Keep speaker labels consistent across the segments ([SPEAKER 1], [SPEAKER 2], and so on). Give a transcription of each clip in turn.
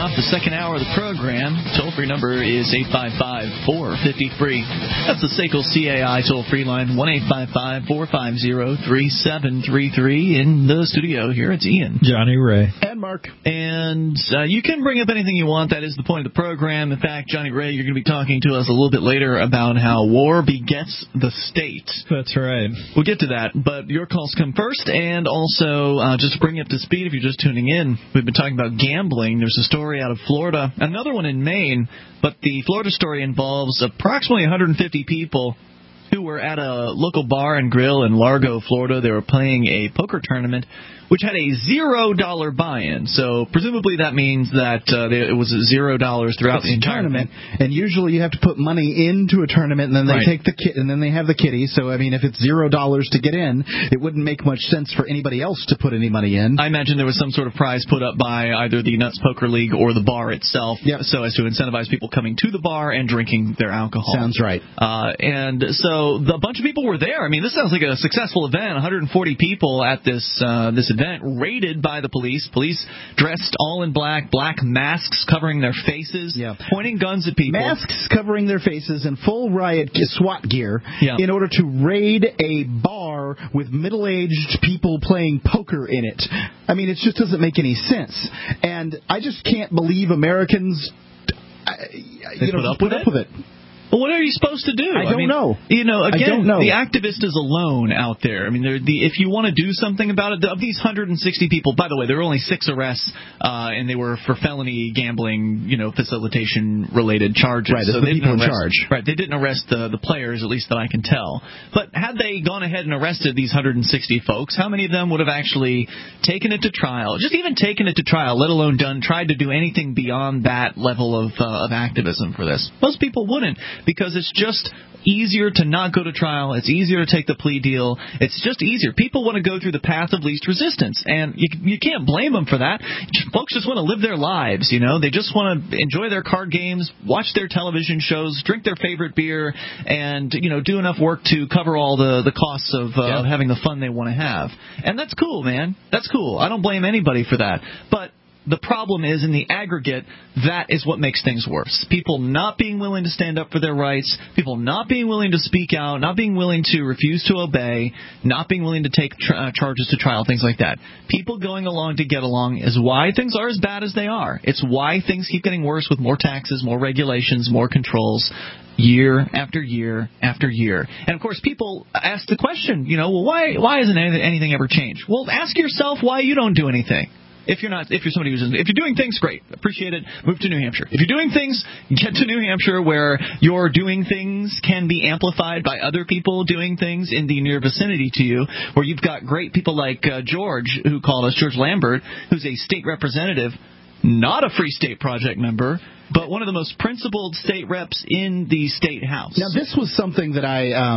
[SPEAKER 1] off the second hour of the program. Toll-free number is 855-450-FREE. That's the SACL CAI toll-free line, 1-855-450-3733. In the studio here, it's Ian,
[SPEAKER 2] Johnny Ray,
[SPEAKER 3] and Mark.
[SPEAKER 1] And you can bring up anything you want. That is the point of the program. In fact, Johnny Ray, you're going to be talking to us a little bit later about how war begets the state.
[SPEAKER 2] That's right.
[SPEAKER 1] We'll get to that, but your calls come first. And also, just to bring you up to speed if you're just tuning in, we've been talking about gambling. There's a story out of Florida, another one in Maine, but the Florida story involves approximately 150 people who were at a local bar and grill in Largo, Florida. They were playing a poker tournament, which had a $0 buy-in. So presumably that means that it was $0 throughout the entire
[SPEAKER 3] tournament. And usually you have to put money into a tournament, and then they take the and then they have the kitty. So I mean, if it's $0 to get in, it wouldn't make much sense for anybody else to put any money in.
[SPEAKER 1] I imagine there was some sort of prize put up by either the Nuts Poker League or the bar itself, so as to incentivize people coming to the bar and drinking their alcohol.
[SPEAKER 3] Sounds right.
[SPEAKER 1] And so a bunch of people were there. I mean, this sounds like a successful event. 140 people at this event, raided by the police. Police dressed all in black masks covering their faces, pointing guns at people.
[SPEAKER 3] Masks covering their faces and full riot SWAT gear in order to raid a bar with middle-aged people playing poker in it. I mean, it just doesn't make any sense. And I just can't believe Americans
[SPEAKER 1] put up with it. Well, what are you supposed to do?
[SPEAKER 3] I don't know.
[SPEAKER 1] You know, again,
[SPEAKER 3] I don't know.
[SPEAKER 1] The activist is alone out there. I mean, if you want to do something about it, of these 160 people, by the way, there were only 6 arrests, and they were for felony gambling, facilitation-related charges.
[SPEAKER 3] Right, so the people in charge.
[SPEAKER 1] Right, they didn't arrest the players, at least that I can tell. But had they gone ahead and arrested these 160 folks, how many of them would have actually taken it to trial? Just even taken it to trial, let alone tried to do anything beyond that level of activism for this? Most people wouldn't. Because it's just easier to not go to trial. It's easier to take the plea deal. It's just easier. People want to go through the path of least resistance, and you can't blame them for that. Folks just want to live their lives, They just want to enjoy their card games, watch their television shows, drink their favorite beer, and, do enough work to cover all the costs of having the fun they want to have. And that's cool, man. That's cool. I don't blame anybody for that. But the problem is, in the aggregate, that is what makes things worse. People not being willing to stand up for their rights, people not being willing to speak out, not being willing to refuse to obey, not being willing to take charges to trial, things like that. People going along to get along is why things are as bad as they are. It's why things keep getting worse with more taxes, more regulations, more controls, year after year after year. And, of course, people ask the question, why isn't anything ever changed? Well, ask yourself why you don't do anything. If you're doing things, great. Appreciate it. Move to New Hampshire. If you're doing things, get to New Hampshire where your doing things can be amplified by other people doing things in the near vicinity to you, where you've got great people like George, who called us, George Lambert, who's a state representative, not a Free State Project member, but one of the most principled state reps in the state house.
[SPEAKER 3] Now, this was something that I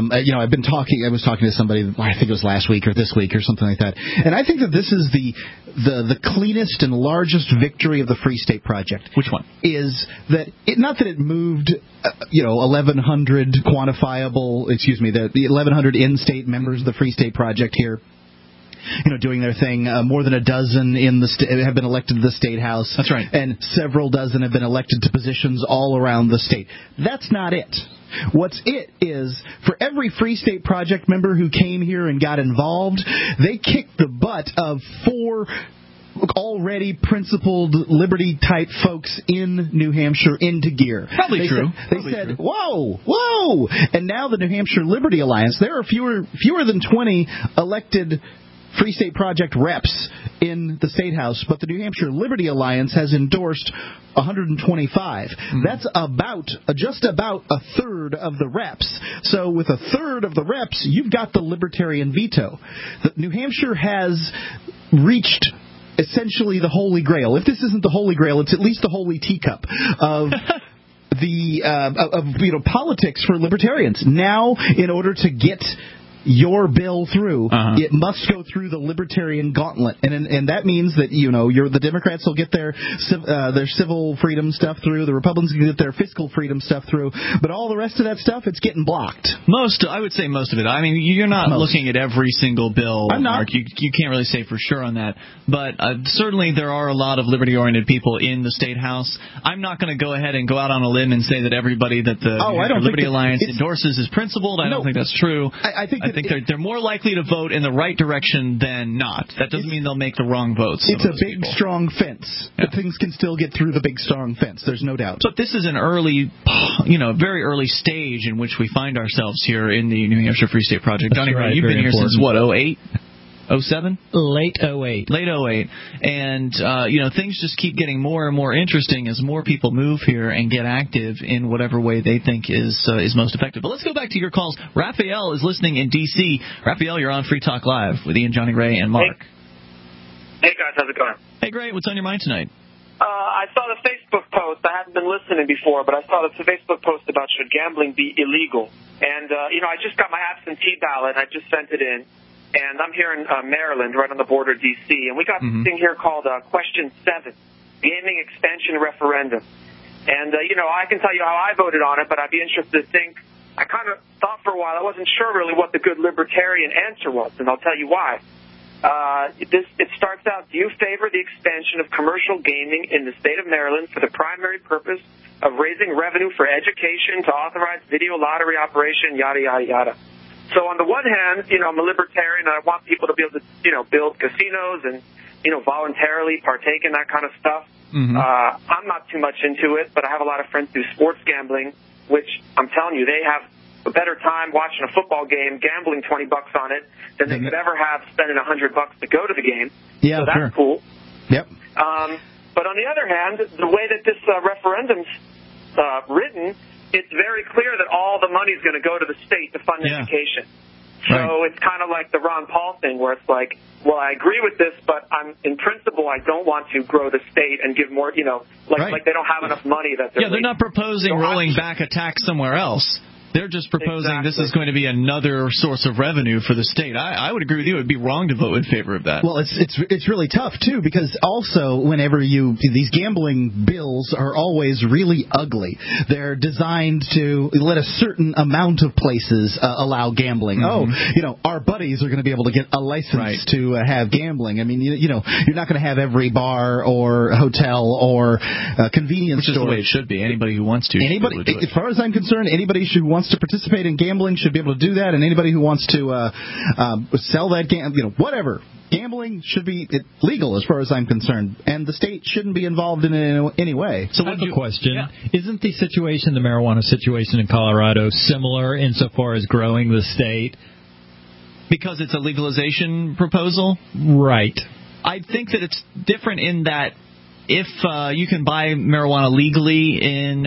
[SPEAKER 3] was talking to somebody, I think it was last week or this week or something like that, and I think that this is the cleanest and largest victory of the Free State Project.
[SPEAKER 1] Which one?
[SPEAKER 3] Is that not that it moved, 1,100 the 1,100 in-state members of the Free State Project here, doing their thing. More than a dozen have been elected to the State House.
[SPEAKER 1] That's right.
[SPEAKER 3] And several dozen have been elected to positions all around the state. That's not it. What's it is, for every Free State Project member who came here and got involved, they kicked the butt of 4 already principled liberty-type folks in New Hampshire into gear.
[SPEAKER 1] Probably true.
[SPEAKER 3] They said, whoa! And now the New Hampshire Liberty Alliance, there are fewer than 20 elected Free State Project reps in the State House, but the New Hampshire Liberty Alliance has endorsed 125. That's just about a third of the reps. So with a third of the reps, you've got the libertarian veto. New Hampshire has reached essentially the Holy Grail. If this isn't the Holy Grail, it's at least the Holy Teacup of politics for libertarians. Now, in order to get your bill through, it must go through the libertarian gauntlet, and that means that the Democrats will get their civil freedom stuff through, the Republicans will get their fiscal freedom stuff through, but all the rest of that stuff, it's getting blocked.
[SPEAKER 1] I would say most of it. I mean, you're not looking at every single bill,
[SPEAKER 3] I'm not.
[SPEAKER 1] Mark. You can't really say for sure on that, but certainly there are a lot of liberty-oriented people in the State House. I'm not going to go ahead and go out on a limb and say that everybody that the Liberty Alliance endorses is principled. I don't think that's true.
[SPEAKER 3] I think
[SPEAKER 1] they're more likely to vote in the right direction than not. That doesn't mean they'll make the wrong votes.
[SPEAKER 3] It's a big, strong fence. Yeah. But things can still get through the big, strong fence. There's no doubt.
[SPEAKER 1] But this is an early, very early stage in which we find ourselves here in the New Hampshire Free State Project.
[SPEAKER 2] That's
[SPEAKER 1] Johnny
[SPEAKER 2] right,
[SPEAKER 1] Ray, you've been here since, 08? 07?
[SPEAKER 2] Late 08.
[SPEAKER 1] Late 08. And, things just keep getting more and more interesting as more people move here and get active in whatever way they think is most effective. But let's go back to your calls. Raphael is listening in D.C. Raphael, you're on Free Talk Live with Ian, Johnny Ray, and Mark.
[SPEAKER 4] Hey guys, how's it going?
[SPEAKER 1] Hey, great. What's on your mind tonight?
[SPEAKER 4] I saw the Facebook post. I hadn't been listening before, but I saw the Facebook post about should gambling be illegal. And, I just got my absentee ballot. I just sent it in. And I'm here in Maryland, right on the border of D.C., and we got this thing here called Question 7, Gaming Expansion Referendum. And, I can tell you how I voted on it, but I'd be interested to think. I kind of thought for a while, I wasn't sure really what the good libertarian answer was, and I'll tell you why. It starts out, do you favor the expansion of commercial gaming in the state of Maryland for the primary purpose of raising revenue for education to authorize video lottery operation, yada, yada, yada? So on the one hand, I'm a libertarian and I want people to be able to, build casinos and, voluntarily partake in that kind of stuff. I'm not too much into it, but I have a lot of friends do sports gambling, which I'm telling you, they have a better time watching a football game, gambling $20 on it than they could ever have spending $100 to go to the game.
[SPEAKER 3] Yeah,
[SPEAKER 4] so that's cool.
[SPEAKER 3] Yep.
[SPEAKER 4] But on the other hand, the way that this referendum's written, it's very clear that all the money is going to go to the state to fund education. So it's kind of like the Ron Paul thing where it's like, well, I agree with this, but in principle, I don't want to grow the state and give more, like they don't have enough money that they're...
[SPEAKER 1] Yeah, they're not proposing rolling back a tax somewhere else. They're just proposing this is going to be another source of revenue for the state. I would agree with you. It would be wrong to vote in favor of that.
[SPEAKER 3] Well, it's really tough, too, because also whenever these gambling bills are always really ugly. They're designed to let a certain amount of places allow gambling. Our buddies are going to be able to get a license to have gambling. I mean, you're not going to have every bar or hotel or convenience store.
[SPEAKER 1] Which is the way it should be. Anybody who wants to.
[SPEAKER 3] As far as I'm concerned, anybody who wants to participate in gambling should be able to do that, and anybody who wants to sell that whatever. Gambling should be legal as far as I'm concerned, and the state shouldn't be involved in it in any way.
[SPEAKER 2] So I have a question. Yeah. Isn't the marijuana situation in Colorado similar insofar as growing the state?
[SPEAKER 1] Because it's a legalization proposal?
[SPEAKER 2] Right.
[SPEAKER 1] I think that it's different in that if you can buy marijuana legally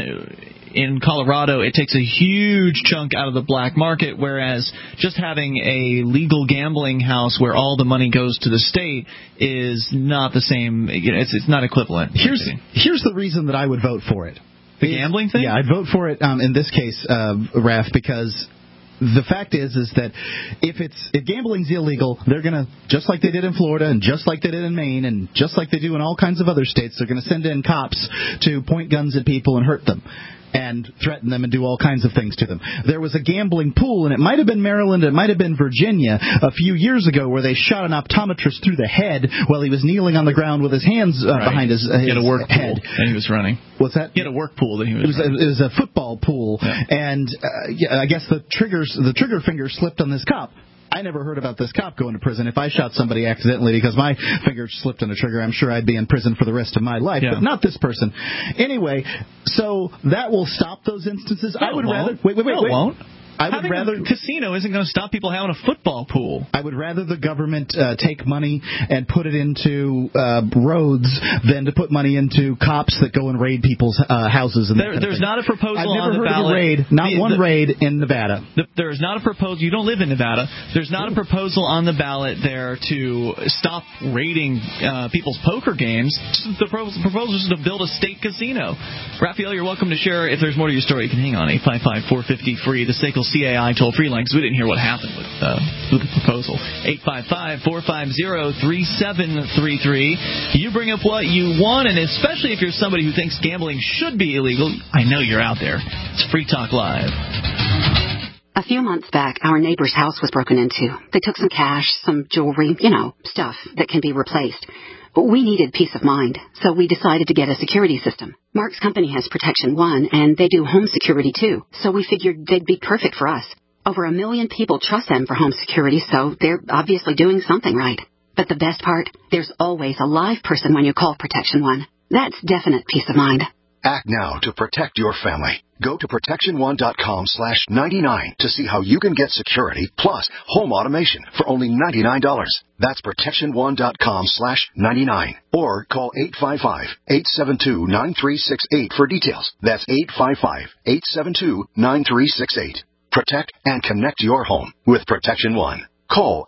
[SPEAKER 1] in Colorado, it takes a huge chunk out of the black market, whereas just having a legal gambling house where all the money goes to the state is not the same. It's not equivalent.
[SPEAKER 3] Here's the reason that I would vote for it.
[SPEAKER 1] The gambling thing?
[SPEAKER 3] Yeah, I'd vote for it in this case, Raph, because the fact is that if gambling's illegal, they're going to, just like they did in Florida and just like they did in Maine and just like they do in all kinds of other states, they're going to send in cops to point guns at people and hurt them and threaten them and do all kinds of things to them. There was a gambling pool, and it might have been Maryland, it might have been Virginia, a few years ago where they shot an optometrist through the head while he was kneeling on the ground with his hands behind his head.
[SPEAKER 1] He had a work pool, and he was running.
[SPEAKER 3] What's that?
[SPEAKER 1] He had a work pool that he was running.
[SPEAKER 3] It was a football pool, and I guess the trigger finger slipped on this cop. I never heard about this cop going to prison. If I shot somebody accidentally because my finger slipped on a trigger, I'm sure I'd be in prison for the rest of my life, but not this person. Anyway, so that will stop those instances.
[SPEAKER 1] No,
[SPEAKER 3] I would rather...
[SPEAKER 1] Wait. No, it won't.
[SPEAKER 3] Having a
[SPEAKER 1] casino isn't going to stop people having a football pool.
[SPEAKER 3] I would rather the government take money and put it into roads than to put money into cops that go and raid people's houses. And
[SPEAKER 1] there's not a proposal on the ballot.
[SPEAKER 3] I've never heard of a raid. Not one raid in Nevada.
[SPEAKER 1] There is not a proposal. You don't live in Nevada. There's not a proposal on the ballot there to stop raiding people's poker games. The proposal is to build a state casino. Raphael, you're welcome to share if there's more to your story. You can hang on 855-450-FREE. The SACL CAI toll-free line because we didn't hear what happened with the proposal. 855-450-3733. You bring up what you want, and especially if you're somebody who thinks gambling should be illegal, I know you're out there. It's Free Talk Live.
[SPEAKER 5] A few months back, our neighbor's house was broken into. They took some cash, some jewelry, stuff that can be replaced. We needed peace of mind, so we decided to get a security system. Mark's company has Protection One, and they do home security too, so we figured they'd be perfect for us. Over 1 million people trust them for home security, so they're obviously doing something right. But the best part? There's always a live person when you call Protection One. That's definite peace of mind.
[SPEAKER 6] Act now to protect your family. Go to protectionone.com/99 to see how you can get security plus home automation for only $99. That's protectionone.com/99 or call 855-872-9368 for details. That's 855-872-9368. Protect and connect your home with Protection One. Call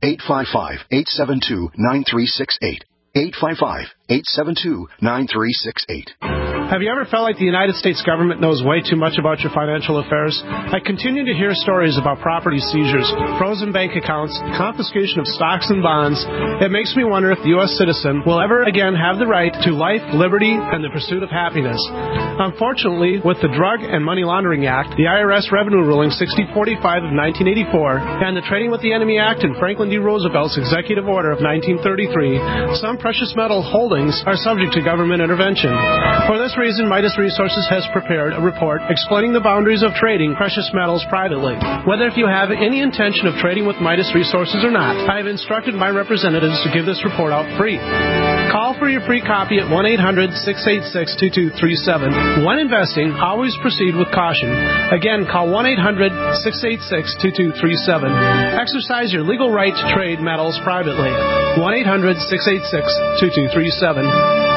[SPEAKER 6] 855-872-9368. 855-872-9368.
[SPEAKER 7] Have you ever felt like the United States government knows way too much about your financial affairs? I continue to hear stories about property seizures, frozen bank accounts, confiscation of stocks and bonds. It makes me wonder if the U.S. citizen will ever again have the right to life, liberty, and the pursuit of happiness. Unfortunately, with the Drug and Money Laundering Act, the IRS Revenue Ruling 6045 of 1984, and the Trading with the Enemy Act and Franklin D. Roosevelt's Executive Order of 1933, some precious metal holdings are subject to government intervention. For this reason, Midas Resources has prepared a report explaining the boundaries of trading precious metals privately. Whether if you have any intention of trading with Midas Resources or not, I have instructed my representatives to give this report out free. Call for your free copy at 1-800-686-2237. When investing, always proceed with caution. Again, call 1-800-686-2237. Exercise your legal right to trade metals privately. 1-800-686-2237.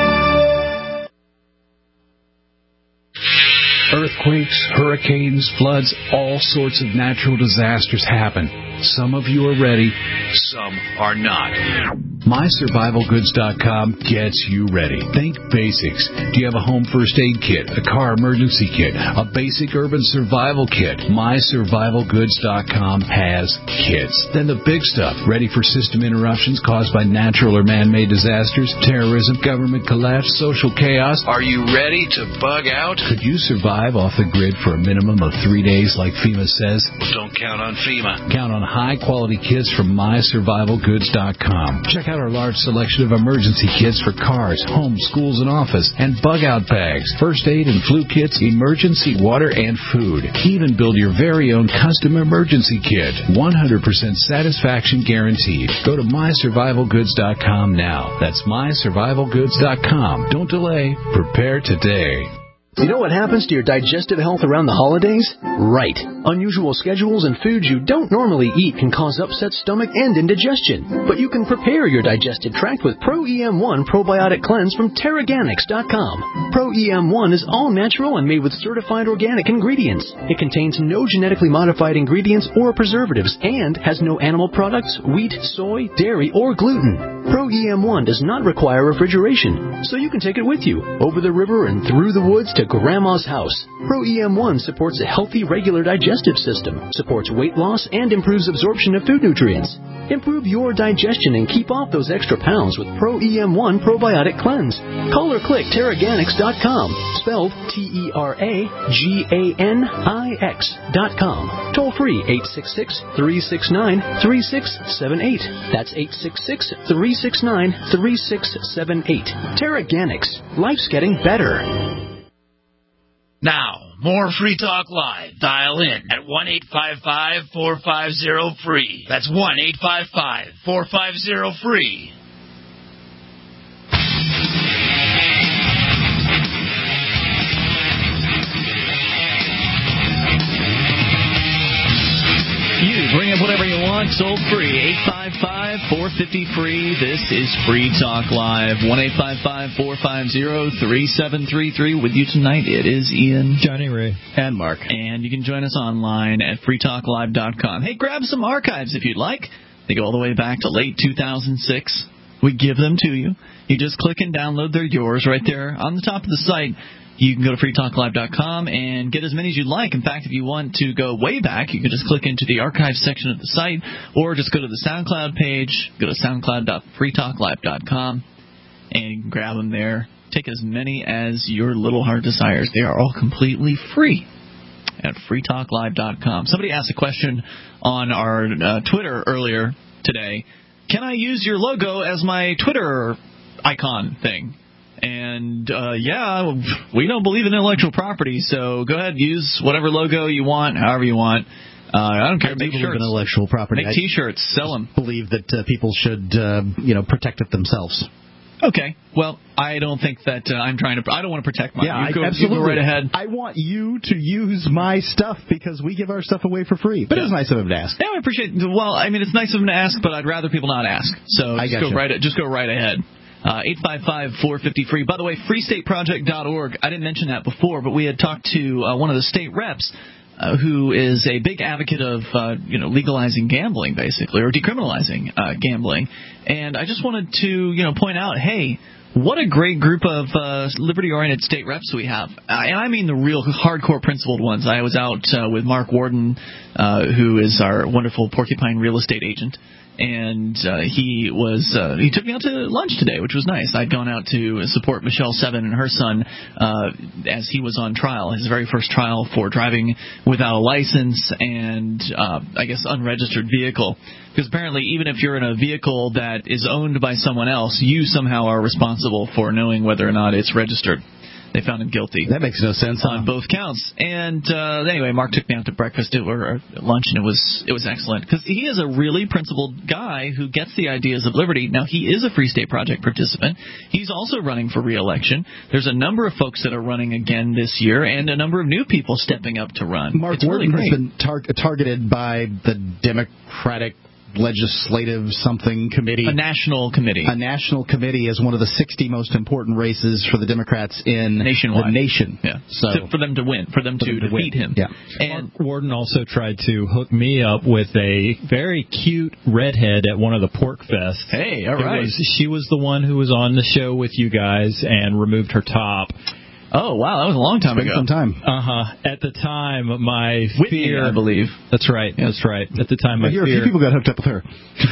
[SPEAKER 8] Earthquakes, hurricanes, floods, all sorts of natural disasters happen. Some of you are ready, some are not. MySurvivalGoods.com gets you ready. Think basics. Do you have a home first aid kit, a car emergency kit, a basic urban survival kit? MySurvivalGoods.com has kits. Then the big stuff, ready for system interruptions caused by natural or man-made disasters, terrorism, government collapse, social chaos. Are you ready to bug out? Could you survive off the grid for a minimum of 3 days like FEMA says? Well, don't count on FEMA. Count on high-quality kits from MySurvivalGoods.com. Check out our large selection of emergency kits for cars, homes, schools, and office, and bug-out bags, first aid and flu kits, emergency water, and food. Even build your very own custom emergency kit. 100% satisfaction guaranteed. Go to MySurvivalGoods.com now. That's MySurvivalGoods.com. Don't delay. Prepare today.
[SPEAKER 9] You know what happens to your digestive health around the holidays? Right. Unusual schedules and foods you don't normally eat can cause upset stomach and indigestion. But you can prepare your digestive tract with Pro-EM1 Probiotic Cleanse from Teraganix.com. Pro-EM1 is all natural and made with certified organic ingredients. It contains no genetically modified ingredients or preservatives and has no animal products, wheat, soy, dairy, or gluten. Pro-EM1 does not require refrigeration, so you can take it with you over the river and through the woods to Grandma's house. Pro-EM1 supports a healthy, regular digestive system, supports weight loss, and improves absorption of food nutrients. Improve your digestion and keep off those extra pounds with Pro-EM1 Probiotic Cleanse. Call or click Teraganix.com, spelled Teraganix.com. Toll free 866-369-3678. That's 866-369-3678. Teraganix. Life's getting better.
[SPEAKER 10] Now, more Free Talk Live. Dial in at 1-855-450-FREE. That's 1-855-450-FREE.
[SPEAKER 1] You bring up whatever you want, sold free. 855-450-FREE. This is Free Talk Live. 1-855-450-3733. With you tonight, it is Ian,
[SPEAKER 2] Johnny Ray,
[SPEAKER 1] and Mark. And you can join us online at freetalklive.com. Hey, grab some archives if you'd like. They go all the way back to late 2006. We give them to you. You just click and download. They're yours right there on the top of the site. You can go to freetalklive.com and get as many as you'd like. In fact, if you want to go way back, you can just click into the archive section of the site, or just go to the SoundCloud page, go to soundcloud.freetalklive.com, and you can grab them there. Take as many as your little heart desires. They are all completely free at freetalklive.com. Somebody asked a question on our Twitter earlier today. Can I use your logo as my Twitter icon thing? And, we don't believe in intellectual property, so go ahead, use whatever logo you want, however you want. I don't care. Make shirts.
[SPEAKER 3] Intellectual property.
[SPEAKER 1] Make T-shirts. Sell them.
[SPEAKER 3] I believe that people should, protect it themselves.
[SPEAKER 1] Okay. Well, I don't think that I'm trying to. I don't want to protect mine.
[SPEAKER 3] Yeah,
[SPEAKER 1] absolutely.
[SPEAKER 3] You go
[SPEAKER 1] right ahead.
[SPEAKER 3] I want you to use my stuff because we give our stuff away for free. But it's nice of him to ask.
[SPEAKER 1] Yeah, I appreciate it. Well, I mean, it's nice of him to ask, but I'd rather people not ask. So just go right ahead. 855-450-FREE. By the way, freestateproject.org. I didn't mention that before, but we had talked to one of the state reps who is a big advocate of legalizing gambling, basically, or decriminalizing gambling. And I just wanted to point out, hey, what a great group of liberty-oriented state reps we have. And I mean the real hardcore principled ones. I was out with Mark Warden, who is our wonderful Porcupine real estate agent. And he took me out to lunch today, which was nice. I'd gone out to support Michelle Seven and her son as he was on trial, his very first trial for driving without a license and, unregistered vehicle. Because apparently even if you're in a vehicle that is owned by someone else, you somehow are responsible for knowing whether or not it's registered. They found him guilty.
[SPEAKER 3] That makes no sense
[SPEAKER 1] on both counts. And anyway, Mark took me out to breakfast or lunch, and it was excellent because he is a really principled guy who gets the ideas of liberty. Now, he is a Free State Project participant. He's also running for re-election. There's a number of folks that are running again this year, and a number of new people stepping up to run.
[SPEAKER 3] Mark Warden has been targeted by the Democratic legislative something committee.
[SPEAKER 1] A national committee.
[SPEAKER 3] A national committee is one of the 60 most important races for the Democrats in
[SPEAKER 1] nationwide.
[SPEAKER 3] The nation.
[SPEAKER 1] Yeah. So for them to win, for them to defeat him.
[SPEAKER 3] Yeah.
[SPEAKER 2] And Mark Warden also tried to hook me up with a very cute redhead at one of the Pork Fests.
[SPEAKER 1] Hey, all right.
[SPEAKER 2] She was the one who was on the show with you guys and removed her top.
[SPEAKER 1] Oh, wow, that was a long time ago.
[SPEAKER 3] Some time.
[SPEAKER 2] At the time, my
[SPEAKER 1] Whitney,
[SPEAKER 2] fear...
[SPEAKER 1] I believe.
[SPEAKER 2] That's right. That's right. At the time, my fear...
[SPEAKER 3] A few people got hooked up with her.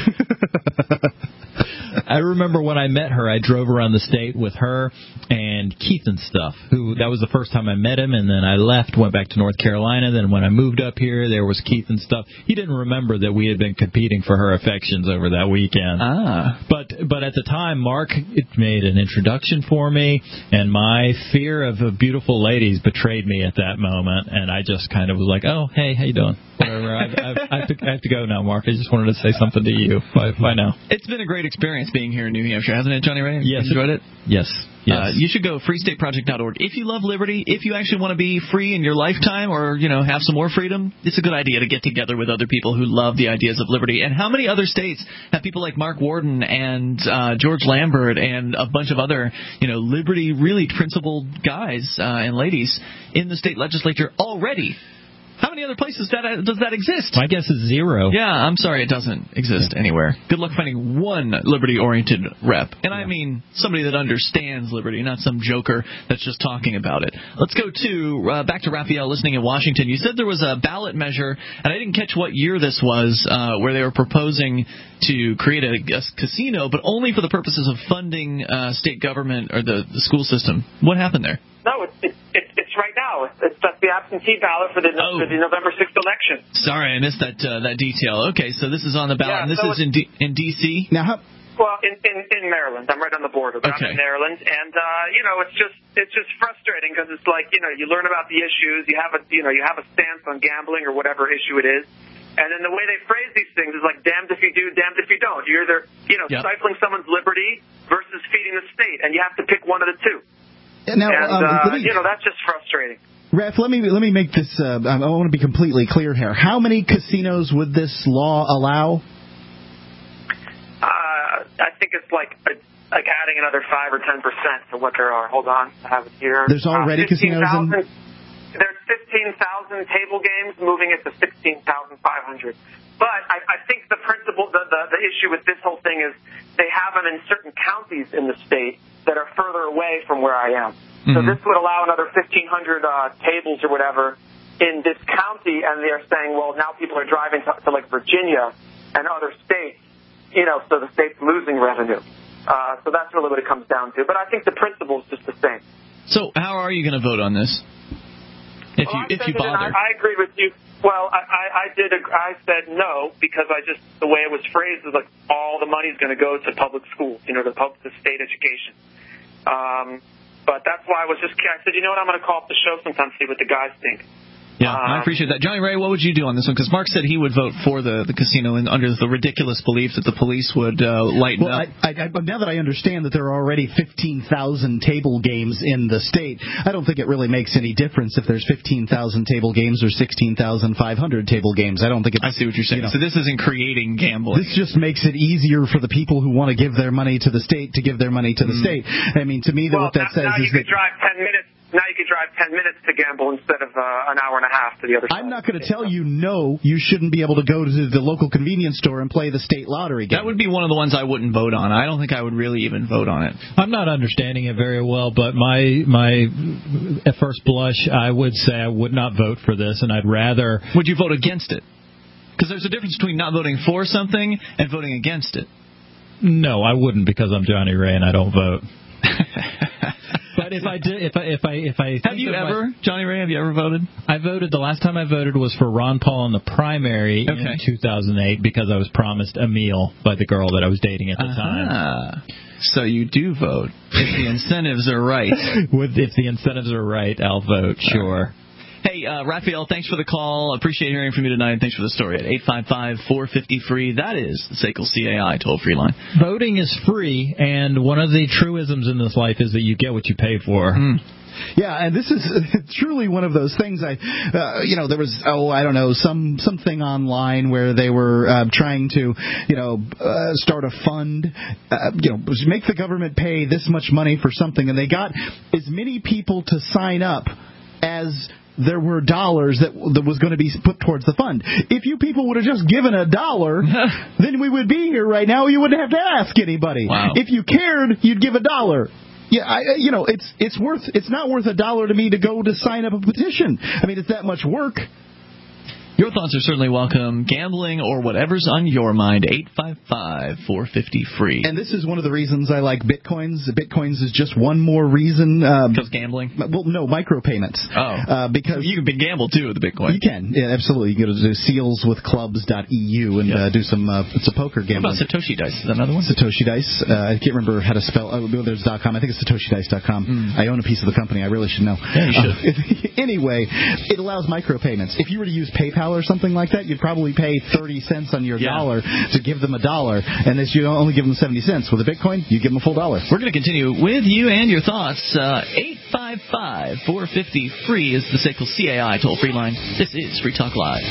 [SPEAKER 2] I remember when I met her, I drove around the state with her and Keith and stuff. That was the first time I met him, and then I left, went back to North Carolina. Then when I moved up here, there was Keith and stuff. He didn't remember that we had been competing for her affections over that weekend. But at the time, Mark made an introduction for me, and my fear of beautiful ladies betrayed me at that moment, and I just kind of was like, oh, hey, how you doing? Whatever. I have to go now, Mark. I just wanted to say something to you. Bye now.
[SPEAKER 1] It's been a great experience being here in New Hampshire, hasn't it, Johnny Ray?
[SPEAKER 2] Yes.
[SPEAKER 1] Enjoyed it?
[SPEAKER 2] Yes.
[SPEAKER 1] You should go freestateproject.org. If you love liberty, if you actually want to be free in your lifetime or, have some more freedom, it's a good idea to get together with other people who love the ideas of liberty. And how many other states have people like Mark Warden and George Lambert and a bunch of other, liberty, really principled guys and ladies in the state legislature already? How many other places does that exist?
[SPEAKER 2] My guess is 0.
[SPEAKER 1] Yeah, I'm sorry, it doesn't exist anywhere. Good luck finding one liberty-oriented rep. And I mean somebody that understands liberty, not some joker that's just talking about it. Let's go to back to Raphael listening in Washington. You said there was a ballot measure, and I didn't catch what year this was, where they were proposing to create a casino, but only for the purposes of funding state government or the school system. What happened there?
[SPEAKER 4] No, it's right now. It's the absentee ballot for the November 6th election.
[SPEAKER 1] Sorry, I missed that detail. Okay, so this is on the ballot, and this is in D.C.?
[SPEAKER 3] Now,
[SPEAKER 4] well, in Maryland. I'm right on the border, but I'm in Maryland, and it's just frustrating because it's like you learn about the issues, you have a stance on gambling or whatever issue it is. And then the way they phrase these things is like damned if you do, damned if you don't. You're either stifling someone's liberty versus feeding the state, and you have to pick one of the two.
[SPEAKER 3] Now,
[SPEAKER 4] that's just frustrating.
[SPEAKER 3] Ref, let me make this. I want to be completely clear here. How many casinos would this law allow?
[SPEAKER 4] I think it's like adding another 5 or 10% to what there are. Hold on, I have it here.
[SPEAKER 3] There's already casinos.
[SPEAKER 4] There's 15,000 table games, moving it to 16,500. But I think the principle, the issue with this whole thing is they have them in certain counties in the state that are further away from where I am. So this would allow another 1,500 tables or whatever in this county, and they're saying, well, now people are driving to like Virginia and other states, so the state's losing revenue. So that's really what it comes down to. But I think the principle is just the same.
[SPEAKER 1] So how are you going to vote on this? If you bother.
[SPEAKER 4] I agree with you. Well, I said no because the way it was phrased is like all the money's going to go to public schools, the state education. But that's why I said, you know what, I'm going to call up the show sometime to see what the guys think.
[SPEAKER 1] Yeah, I appreciate that. Johnny Ray, what would you do on this one? Because Mark said he would vote for the casino under the ridiculous belief that the police would lighten up.
[SPEAKER 3] Now that I understand that there are already 15,000 table games in the state, I don't think it really makes any difference if there's 15,000 table games or 16,500 table games. I don't think it's...
[SPEAKER 1] I see what you're saying. So this isn't creating gambling.
[SPEAKER 3] This just makes it easier for the people who want to give their money to the state to give their money to the state. I mean, to me, what that says is that...
[SPEAKER 4] Now you can drive 10 minutes to gamble instead of an hour and a half to the other side.
[SPEAKER 3] I'm not going to tell you, no, you shouldn't be able to go to the local convenience store and play the state lottery game.
[SPEAKER 1] That would be one of the ones I wouldn't vote on. I don't think I would really even vote on it.
[SPEAKER 2] I'm not understanding it very well, but my at first blush, I would say I would not vote for this, and I'd rather...
[SPEAKER 1] Would you vote against it? Because there's a difference between not voting for something and voting against it.
[SPEAKER 2] No, I wouldn't because I'm Johnny Ray and I don't vote. But if I did,
[SPEAKER 1] have you ever, Johnny Ray? Have you ever voted?
[SPEAKER 2] I voted. The last time I voted was for Ron Paul in the primary in 2008 because I was promised a meal by the girl that I was dating at the time.
[SPEAKER 1] So you do vote if the incentives are right.
[SPEAKER 2] If the incentives are right, I'll vote. Sure.
[SPEAKER 1] Hey, Raphael, thanks for the call. Appreciate hearing from you tonight. Thanks for the story at 855-450-FREE. That is the SACL CAI toll-free line.
[SPEAKER 2] Voting is free, and one of the truisms in this life is that you get what you pay for.
[SPEAKER 3] Yeah, and this is truly one of those things. There was, something online where they were trying to, start a fund, make the government pay this much money for something, and they got as many people to sign up as there were dollars that was going to be put towards the fund. If you people would have just given $1, then we would be here right now. You wouldn't have to ask anybody.
[SPEAKER 1] Wow.
[SPEAKER 3] If you cared, you'd give $1. Yeah, it's not worth $1 to me to go to sign up a petition. I mean, it's that much work.
[SPEAKER 1] Your thoughts are certainly welcome. Gambling or whatever's on your mind, 855-450-FREE.
[SPEAKER 3] And this is one of the reasons I like Bitcoins. Bitcoins is just one more reason.
[SPEAKER 1] Because gambling?
[SPEAKER 3] Well, no, micropayments. Because
[SPEAKER 1] you can gamble, too, with the Bitcoin.
[SPEAKER 3] You can. Yeah, absolutely. You go to sealswithclubs.eu and do some it's a poker gambling.
[SPEAKER 1] What about Satoshi Dice? Is that another one?
[SPEAKER 3] Satoshi Dice. I can't remember how to spell. There's .com. I think it's SatoshiDice.com. I own a piece of the company. I really should know.
[SPEAKER 1] Yeah, you should.
[SPEAKER 3] Anyway, it allows micropayments. If you were to use PayPal or something like that, you'd probably pay 30 cents on your dollar to give them $1, and this you only give them 70 cents. With a Bitcoin, you give them a full $1.
[SPEAKER 1] We're going to continue with you and your thoughts. 855-450-FREE is the SACL CAI toll-free line. This is Free Talk Live.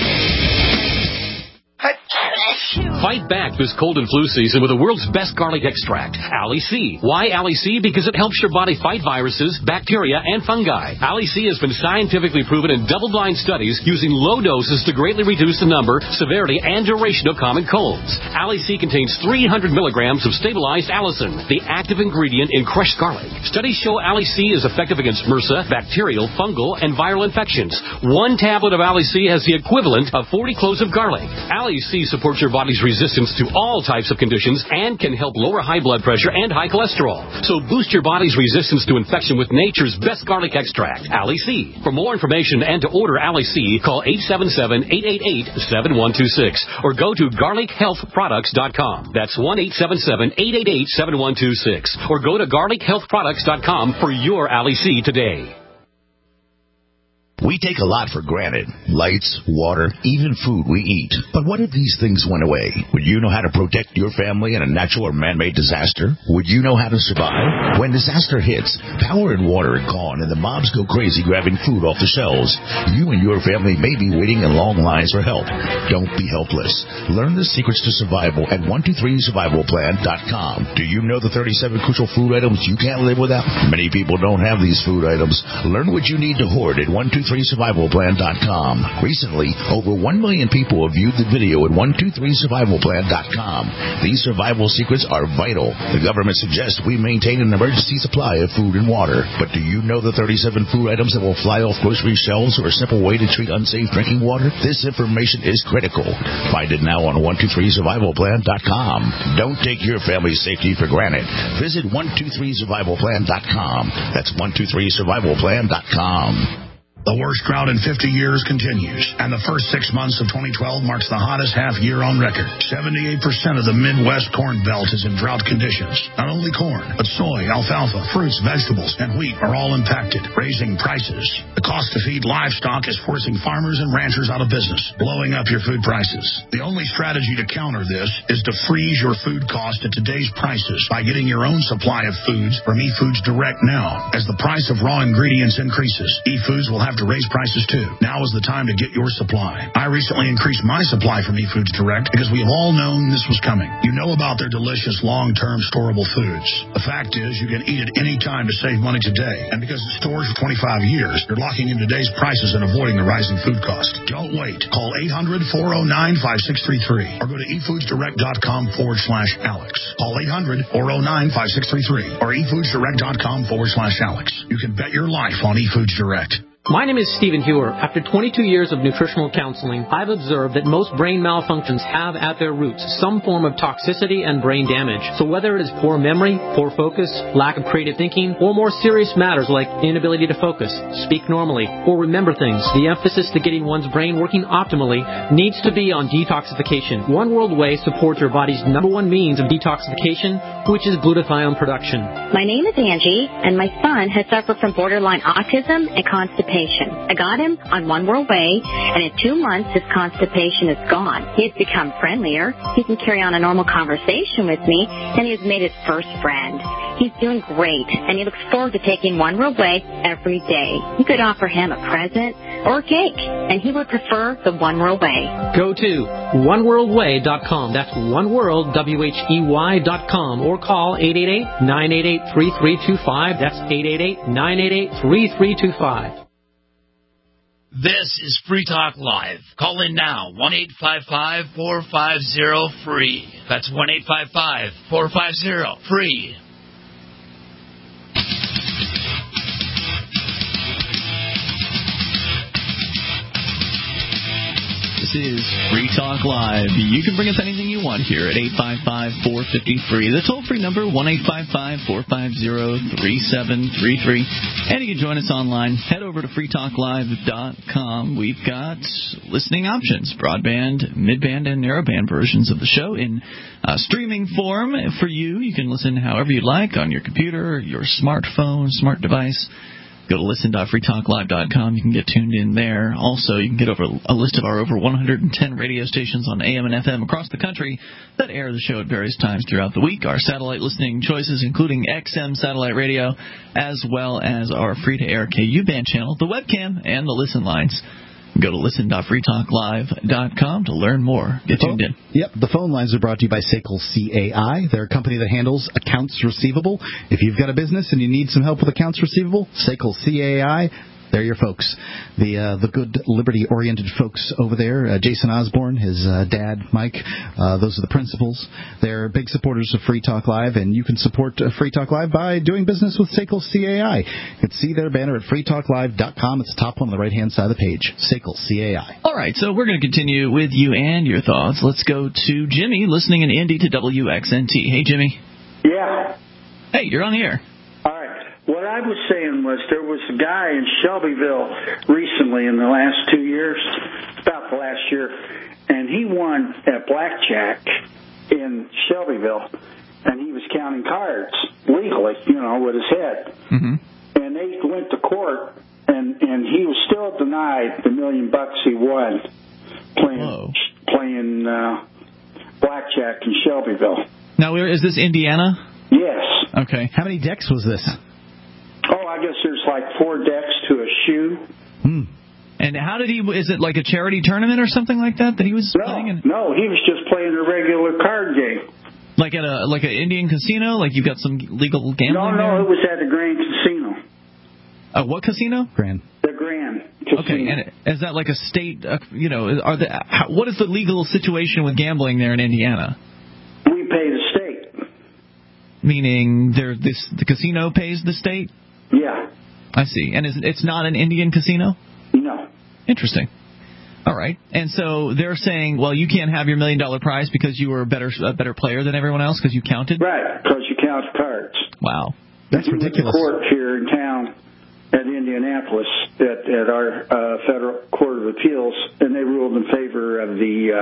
[SPEAKER 11] Fight back this cold and flu season with the world's best garlic extract, Ali C. Why Ali C? Because it helps your body fight viruses, bacteria, and fungi. Ali C has been scientifically proven in double-blind studies using low doses to greatly reduce the number, severity, and duration of common colds. Ali C contains 300 milligrams of stabilized allicin, the active ingredient in crushed garlic. Studies show Ali C is effective against MRSA, bacterial, fungal, and viral infections. One tablet of Ali C has the equivalent of 40 cloves of garlic. Ali C supports your body's resistance to all types of conditions and can help lower high blood pressure and high cholesterol. So boost your body's resistance to infection with nature's best garlic extract, Ali C. For more information and to order Ali C, call 877-888-7126 or go to garlichealthproducts.com. That's 1-877-888-7126 or go to garlichealthproducts.com for your Ali C today.
[SPEAKER 12] We take a lot for granted. Lights, water, even food we eat. But what if these things went away? Would you know how to protect your family in a natural or man-made disaster? Would you know how to survive? When disaster hits, power and water are gone and the mobs go crazy grabbing food off the shelves. You and your family may be waiting in long lines for help. Don't be helpless. Learn the secrets to survival at 123survivalplan.com. Do you know the 37 crucial food items you can't live without? Many people don't have these food items. Learn what you need to hoard at 123 123survivalplan.com. Recently, over 1 million people have viewed the video at 123survivalplan.com. These survival secrets are vital. The government suggests we maintain an emergency supply of food and water. But do you know the 37 food items that will fly off grocery shelves or a simple way to treat unsafe drinking water? This information is critical. Find it now on 123survivalplan.com. Don't take your family's safety for granted. Visit 123survivalplan.com. That's 123survivalplan.com.
[SPEAKER 13] The worst drought in 50 years continues, and the first 6 months of 2012 marks the hottest half year on record. 78% of the Midwest corn belt is in drought conditions. Not only corn, but soy, alfalfa, fruits, vegetables, and wheat are all impacted, raising prices. The cost to feed livestock is forcing farmers and ranchers out of business, blowing up your food prices. The only strategy to counter this is to freeze your food cost at today's prices by getting your own supply of foods from eFoods Direct now. As the price of raw ingredients increases, eFoods will have to raise prices too. Now is the time to get your supply. I recently increased my supply from eFoods Direct because we have all known this was coming. You know about their delicious long-term storable foods. The fact is you can eat it any time to save money today. And because it stores for 25 years, you're locking in today's prices and avoiding the rising food cost. Don't wait. Call 800-409-5633 or go to efoodsdirect.com/Alex. Call 800-409-5633 or efoodsdirect.com/Alex. You can bet your life on eFoods Direct.
[SPEAKER 14] My name is Stephen Hewer. After 22 years of nutritional counseling, I've observed that most brain malfunctions have at their roots some form of toxicity and brain damage. So whether it is poor memory, poor focus, lack of creative thinking, or more serious matters like inability to focus, speak normally, or remember things, the emphasis to getting one's brain working optimally needs to be on detoxification. One World Whey supports your body's #1 means of detoxification, which is glutathione production.
[SPEAKER 15] My name is Angie, and my son has suffered from borderline autism and constipation. I got him on One World Whey, and in 2 months, his constipation is gone. He's become friendlier. He can carry on a normal conversation with me, and he has made his first friend. He's doing great, and he looks forward to taking One World Whey every day. You could offer him a present or a cake, and he would prefer the One World Whey.
[SPEAKER 14] Go to oneworldwhey.com. That's oneworld, WHEY.com, or call 888-988-3325. That's 888-988-3325.
[SPEAKER 10] This is Free Talk Live. Call in now, 1-855-450-FREE. That's 1-855-450-FREE.
[SPEAKER 1] This is Free Talk Live. You can bring us anything you want here at 855-450-FREE. The toll-free number, 1-855-450-3733. And you can join us online. Head over to freetalklive.com. We've got listening options, broadband, midband, and narrowband versions of the show in streaming form for you. You can listen however you like on your computer, your smartphone, smart device. Go to listen.freetalklive.com. You can get tuned in there. Also, you can get over a list of our over 110 radio stations on AM and FM across the country that air the show at various times throughout the week. Our satellite listening choices, including XM satellite radio, as well as our free-to-air KU band channel, the webcam, and the listen lines. Go to listen.freetalklive.com to learn more. Get tuned in.
[SPEAKER 3] Yep, the phone lines are brought to you by SACL CAI. They're a company that handles accounts receivable. If you've got a business and you need some help with accounts receivable, SACL CAI, they're your folks. The good liberty-oriented folks over there, Jason Osborne, his dad, Mike, those are the principals. They're big supporters of Free Talk Live, and you can support Free Talk Live by doing business with SACL CAI. You can see their banner at freetalklive.com. It's the top one on the right-hand side of the page, SACL CAI.
[SPEAKER 1] All right, so we're going to continue with you and your thoughts. Let's go to Jimmy, listening in Indy to WXNT. Hey, Jimmy.
[SPEAKER 16] Yeah.
[SPEAKER 1] Hey, you're on the air.
[SPEAKER 16] All right. What I was saying was there was a guy in Shelbyville recently in the last 2 years, about the last year, and he won at blackjack in Shelbyville, and he was counting cards legally, with his head.
[SPEAKER 1] Mm-hmm.
[SPEAKER 16] And they went to court, and he was still denied the $1 million he won playing blackjack in Shelbyville.
[SPEAKER 1] Now, is this Indiana?
[SPEAKER 16] Yes.
[SPEAKER 1] Okay.
[SPEAKER 3] How many decks was this?
[SPEAKER 16] Oh, I guess there's like 4 decks to a shoe.
[SPEAKER 1] And how did he? Is it like a charity tournament or something like that he was playing in?
[SPEAKER 16] No, he was just playing a regular card game.
[SPEAKER 1] Like at an Indian casino? Like you've got some legal gambling?
[SPEAKER 16] No, it was at the Grand Casino.
[SPEAKER 1] What casino?
[SPEAKER 3] Grand.
[SPEAKER 16] The Grand. Inn Casino.
[SPEAKER 1] Okay, and is that like a state? What is the legal situation with gambling there in Indiana?
[SPEAKER 16] We pay the state.
[SPEAKER 1] Meaning, the casino pays the state?
[SPEAKER 16] Yeah.
[SPEAKER 1] I see. And it's not an Indian casino?
[SPEAKER 16] No.
[SPEAKER 1] Interesting. All right. And so they're saying, well, you can't have your $1 million prize because you were a better player than everyone else because you counted?
[SPEAKER 16] Right, because you count cards.
[SPEAKER 1] Wow.
[SPEAKER 3] That's ridiculous.
[SPEAKER 16] Court here in town at Indianapolis at our Federal Court of Appeals, and they ruled in favor of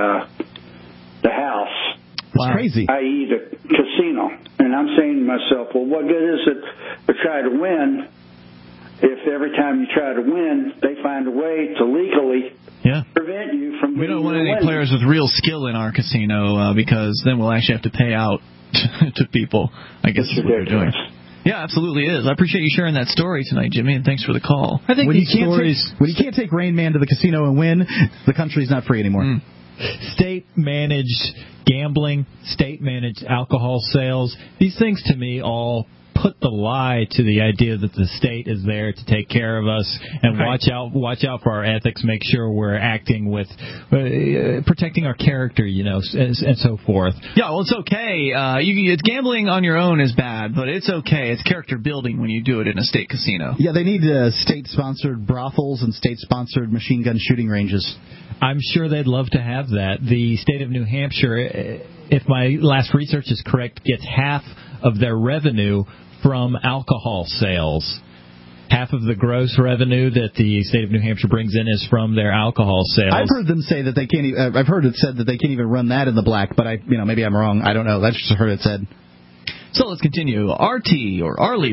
[SPEAKER 16] the House.
[SPEAKER 3] That's crazy.
[SPEAKER 16] I.e. the casino. And I'm saying to myself, well, what good is it to try to win if every time you try to win, they find a way to legally prevent you from
[SPEAKER 1] We don't want any players with real skill in our casino because then we'll actually have to pay out to people. I guess that's what they're doing. Yeah, absolutely is. I appreciate you sharing that story tonight, Jimmy, and thanks for the call.
[SPEAKER 3] I think when you can't take Rain Man to the casino and win, the country's not free anymore.
[SPEAKER 2] State-managed gambling, state-managed alcohol sales, these things to me all put the lie to the idea that the state is there to take care of us and watch out for our ethics, make sure we're acting with protecting our character, and so forth.
[SPEAKER 1] Yeah, well, it's okay. Gambling on your own is bad, but it's okay. It's character building when you do it in a state casino.
[SPEAKER 3] Yeah, they need state-sponsored brothels and state-sponsored machine gun shooting ranges.
[SPEAKER 2] I'm sure they'd love to have that. The state of New Hampshire, if my last research is correct, gets half of their revenue from alcohol sales. Half of the gross revenue that the state of New Hampshire brings in is from their alcohol sales.
[SPEAKER 3] I've heard them say that they can't. I've heard it said that they can't even run that in the black. But maybe I'm wrong. I don't know. That's just heard it said.
[SPEAKER 1] So let's continue. Arlie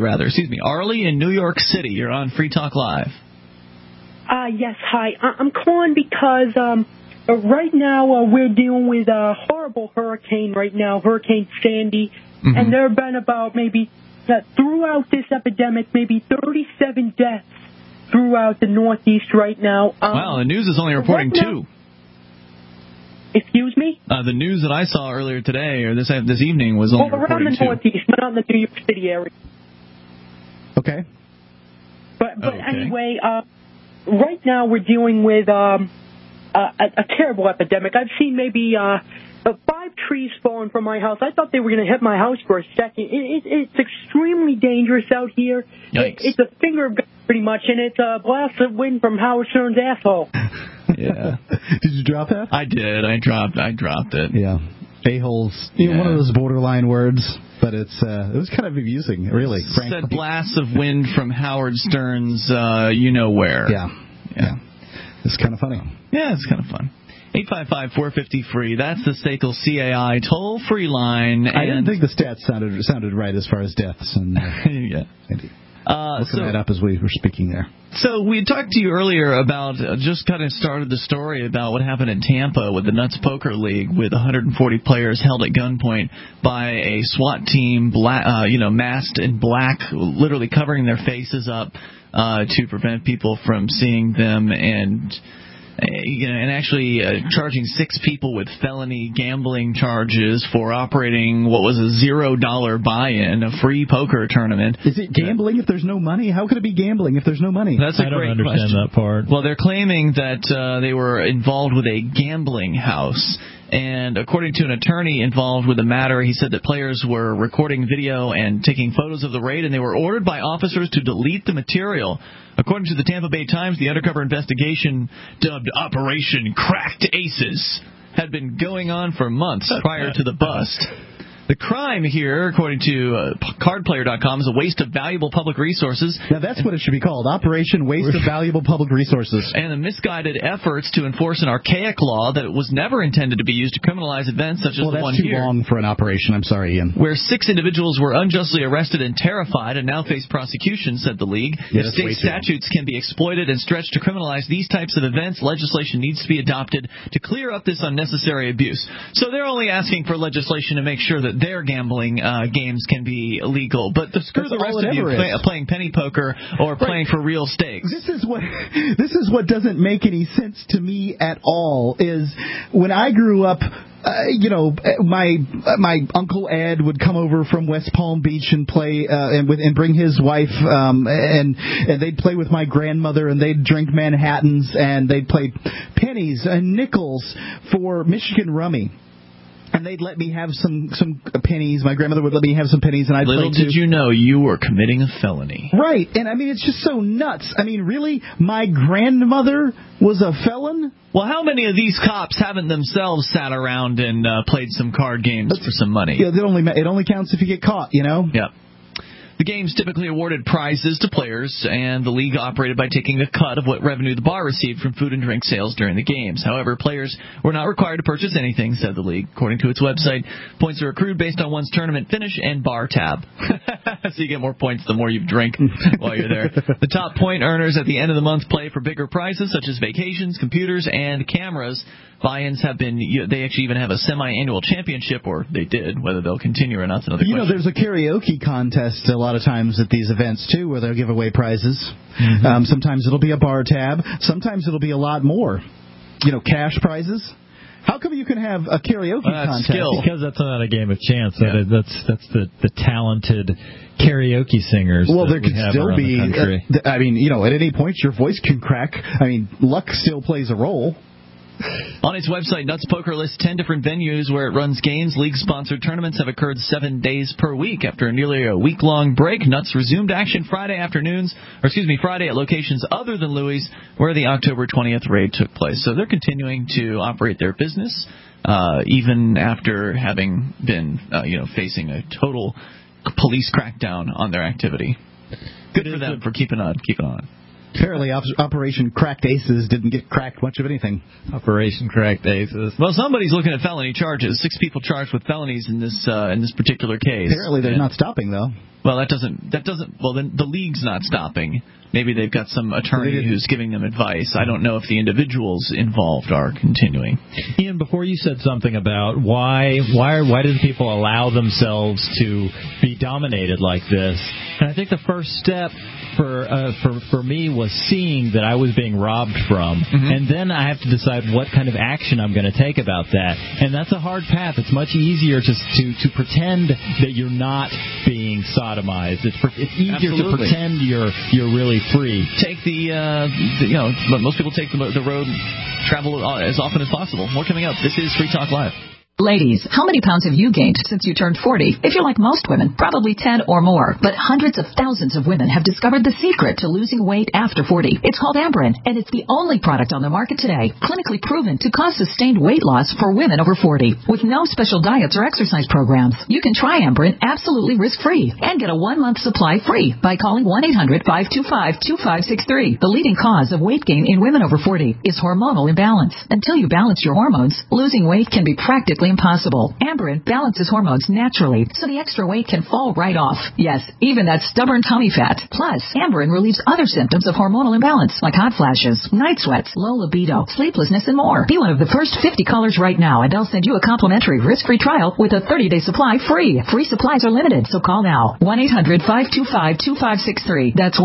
[SPEAKER 1] in New York City. You're on Free Talk Live.
[SPEAKER 17] Yes, hi. I'm calling because right now we're dealing with a horrible hurricane right now, Hurricane Sandy, and there have been about maybe throughout this epidemic, maybe 37 deaths throughout the Northeast right now.
[SPEAKER 1] Wow, the news is only reporting 2.
[SPEAKER 17] Excuse me?
[SPEAKER 1] The news that I saw earlier today or this evening was only reporting 2.
[SPEAKER 17] Around the Northeast, but not in the New York City area.
[SPEAKER 3] Okay.
[SPEAKER 17] But anyway, right now we're dealing with a terrible epidemic. I've seen maybe 5 trees falling from my house. I thought they were going to hit my house for a second. It's extremely dangerous out here.
[SPEAKER 1] Yikes.
[SPEAKER 17] It's a finger of God, pretty much, and it's a blast of wind from Howard Stern's asshole.
[SPEAKER 1] Yeah.
[SPEAKER 3] Did you drop that?
[SPEAKER 1] I did. I dropped it.
[SPEAKER 3] Yeah. A-holes. One of those borderline words, but it was kind of amusing, really. Frankly.
[SPEAKER 1] Said blasts of wind from Howard Stern's where.
[SPEAKER 3] Yeah. It's kind of funny.
[SPEAKER 1] Yeah, it's kind of fun. 855-450-FREE. That's the SACL CAI toll-free line.
[SPEAKER 3] I didn't think the stats sounded right as far as deaths. And,
[SPEAKER 1] yeah.
[SPEAKER 3] Looking that up as we were speaking there.
[SPEAKER 1] So we talked to you earlier about, just kind of started the story about what happened in Tampa with the Nuts Poker League with 140 players held at gunpoint by a SWAT team, masked in black, literally covering their faces up to prevent people from seeing them and actually charging 6 people with felony gambling charges for operating what was a $0 buy-in, a free poker tournament.
[SPEAKER 3] Is it gambling if there's no money? How could it be gambling if there's no money?
[SPEAKER 1] That's a great question.
[SPEAKER 2] I don't understand that part.
[SPEAKER 1] Well, they're claiming that they were involved with a gambling house. And according to an attorney involved with the matter, he said that players were recording video and taking photos of the raid, and they were ordered by officers to delete the material. According to the Tampa Bay Times, the undercover investigation, dubbed Operation Cracked Aces, had been going on for months prior to the bust. The crime here, according to cardplayer.com, is a waste of valuable public resources.
[SPEAKER 3] Now, that's what it should be called, Operation Waste of Valuable Public Resources.
[SPEAKER 1] And the misguided efforts to enforce an archaic law that was never intended to be used to criminalize events such as the one here.
[SPEAKER 3] Well, that's too long for an operation. I'm sorry, Ian.
[SPEAKER 1] Where 6 individuals were unjustly arrested and terrified and now face prosecution, said the league.
[SPEAKER 3] Yeah,
[SPEAKER 1] if state statutes can be exploited and stretched to criminalize these types of events, legislation needs to be adopted to clear up this unnecessary abuse. So they're only asking for legislation to make sure that their gambling games can be illegal. But screw the rest of you playing penny poker or playing for real stakes.
[SPEAKER 3] This is what doesn't make any sense to me at all. Is when I grew up. My Uncle Ed would come over from West Palm Beach and play and bring his wife and they'd play with my grandmother and they'd drink Manhattans and they'd play pennies and nickels for Michigan Rummy. And they'd let me have some pennies. My grandmother would let me have some pennies, and I'd play too.
[SPEAKER 1] Little did you know you were committing a felony.
[SPEAKER 3] Right, and I mean, it's just so nuts. I mean, really? My grandmother was a felon?
[SPEAKER 1] Well, how many of these cops haven't themselves sat around and played some card games for some money?
[SPEAKER 3] Yeah, it only counts if you get caught, you know?
[SPEAKER 1] Yeah. The games typically awarded prizes to players, and the league operated by taking a cut of what revenue the bar received from food and drink sales during the games. However, players were not required to purchase anything, said the league. According to its website, points are accrued based on one's tournament finish and bar tab. So you get more points the more you drink while you're there. The top point earners at the end of the month play for bigger prizes, such as vacations, computers, and cameras. Buy-ins have been, they actually even have a semi-annual championship, or they did. Whether they'll continue or not is another question.
[SPEAKER 3] There's a karaoke contest a lot of times at these events, too, where they'll give away prizes. Mm-hmm. Sometimes it'll be a bar tab. Sometimes it'll be a lot more. Cash prizes. How come you can have a karaoke contest?
[SPEAKER 2] Skill. Because that's not a game of chance. Yeah. That's the talented karaoke singers.
[SPEAKER 3] Well, there could still be.
[SPEAKER 2] The
[SPEAKER 3] at any point your voice can crack. Luck still plays a role.
[SPEAKER 1] On its website, Nuts Poker lists 10 different venues where it runs games. League-sponsored tournaments have occurred 7 days per week. After nearly a week-long break, Nuts resumed action Friday at locations other than Louis, where the October 20th raid took place. So they're continuing to operate their business, even after having been, facing a total police crackdown on their activity. Good for them for keeping on.
[SPEAKER 3] Apparently, Operation Cracked Aces didn't get cracked much of anything.
[SPEAKER 2] Operation Cracked Aces.
[SPEAKER 1] Well, somebody's looking at felony charges. 6 people charged with felonies in this particular case.
[SPEAKER 3] Apparently, they're not stopping though.
[SPEAKER 1] Well, that doesn't. Well, then the league's not stopping. Maybe they've got some attorney who's giving them advice. I don't know if the individuals involved are continuing.
[SPEAKER 2] Ian, before you said something about why did people allow themselves to be dominated like this? And I think the first step for me was seeing that I was being robbed from, and then I have to decide what kind of action I'm going to take about that. And that's a hard path. It's much easier to pretend that you're not being sodomized. It's easier to pretend you're really free.
[SPEAKER 1] Take most people take the road, travel as often as possible. More coming up. This is Free Talk Live.
[SPEAKER 18] Ladies, how many pounds have you gained since you turned 40? If you're like most women, probably 10 or more. But hundreds of thousands of women have discovered the secret to losing weight after 40. It's called Amberen, and it's the only product on the market today clinically proven to cause sustained weight loss for women over 40. With no special diets or exercise programs, you can try Amberen absolutely risk-free and get a 1-month supply free by calling 1-800-525-2563. The leading cause of weight gain in women over 40 is hormonal imbalance. Until you balance your hormones, losing weight can be practically impossible. Amberen balances hormones naturally, so the extra weight can fall right off. Yes, even that stubborn tummy fat. Plus, Amberen relieves other symptoms of hormonal imbalance, like hot flashes, night sweats, low libido, sleeplessness, and more. Be one of the first 50 callers right now, and they'll send you a complimentary risk-free trial with a 30-day supply free. Free supplies are limited, so call now. 1-800-525-2563. That's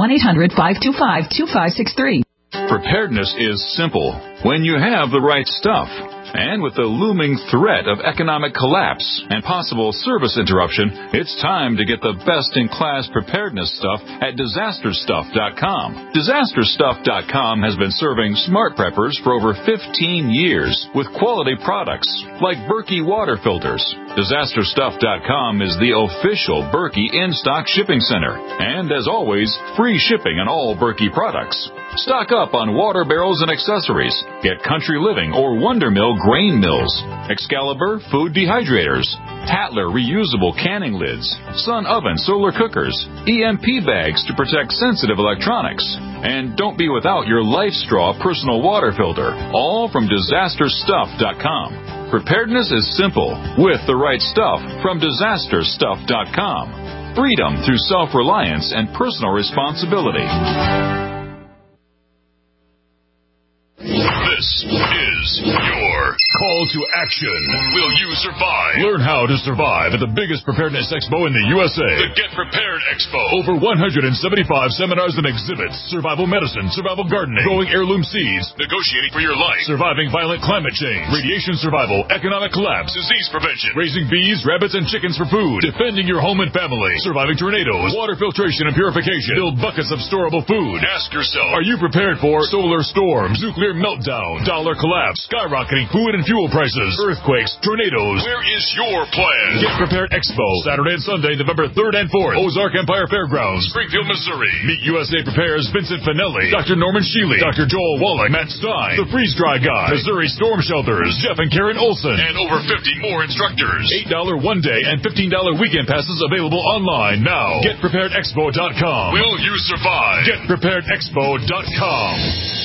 [SPEAKER 18] 1-800-525-2563.
[SPEAKER 19] Preparedness is simple when you have the right stuff. And with the looming threat of economic collapse and possible service interruption, it's time to get the best-in-class preparedness stuff at DisasterStuff.com. DisasterStuff.com has been serving smart preppers for over 15 years with quality products like Berkey water filters. DisasterStuff.com is the official Berkey in-stock shipping center. And as always, free shipping on all Berkey products. Stock up on water barrels and accessories. Get Country Living or Wonder Mill grain mills, Excalibur food dehydrators, Tatler reusable canning lids, Sun oven solar cookers, EMP bags to protect sensitive electronics. And don't be without your Life Straw personal water filter, all from DisasterStuff.com. Preparedness is simple with the right stuff from DisasterStuff.com. Freedom through self-reliance and personal responsibility.
[SPEAKER 20] This This is your call to action. Will you survive? Learn how to survive at the biggest preparedness expo in the USA. The Get Prepared Expo. Over 175 seminars and exhibits. Survival medicine, survival gardening, growing heirloom seeds, negotiating for your life, surviving violent climate change, radiation survival, economic collapse, disease prevention, raising bees, rabbits, and chickens for food, defending your home and family, surviving tornadoes, water filtration and purification, build buckets of storable food. Ask yourself, are you prepared for solar storms, nuclear meltdown, dollar collapse, skyrocketing food and fuel prices, earthquakes, tornadoes? Where is your plan? Get Prepared Expo, Saturday and Sunday, November 3rd and 4th, Ozark Empire Fairgrounds, Springfield, Missouri. Meet USA Prepares Vincent Finelli, Dr. Norman Shealy, Dr. Joel Wallach, Matt Stein, The Freeze Dry Guy, Missouri Storm Shelters, Jeff and Karen Olson, and over 50 more instructors. $8 one-day and $15 weekend passes available online now. GetPreparedExpo.com. Will you survive? GetPreparedExpo.com.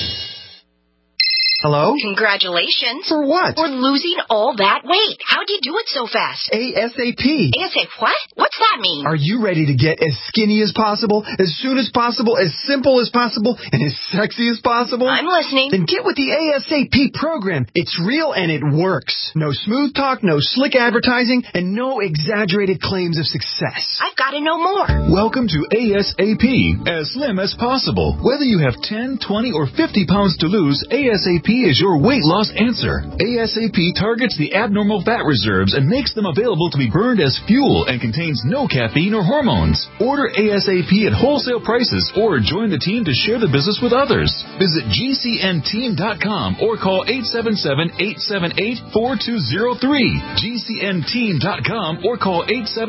[SPEAKER 21] Hello?
[SPEAKER 22] Congratulations.
[SPEAKER 21] For what?
[SPEAKER 22] For losing all that weight. How'd you do it so fast?
[SPEAKER 21] ASAP.
[SPEAKER 22] ASAP what? What's that mean?
[SPEAKER 21] Are you ready to get as skinny as possible, as soon as possible, as simple as possible, and as sexy as possible?
[SPEAKER 22] I'm listening.
[SPEAKER 21] Then get with the ASAP program. It's real and it works. No smooth talk, no slick advertising, and no exaggerated claims of success.
[SPEAKER 22] I've got to know more.
[SPEAKER 19] Welcome to ASAP, as slim as possible. Whether you have 10, 20, or 50 pounds to lose, ASAP is your weight loss answer. ASAP targets the abnormal fat reserves and makes them available to be burned as fuel and contains no caffeine or hormones. Order ASAP at wholesale prices or join the team to share the business with others. Visit GCNteam.com or call 877-878-4203. GCNteam.com or call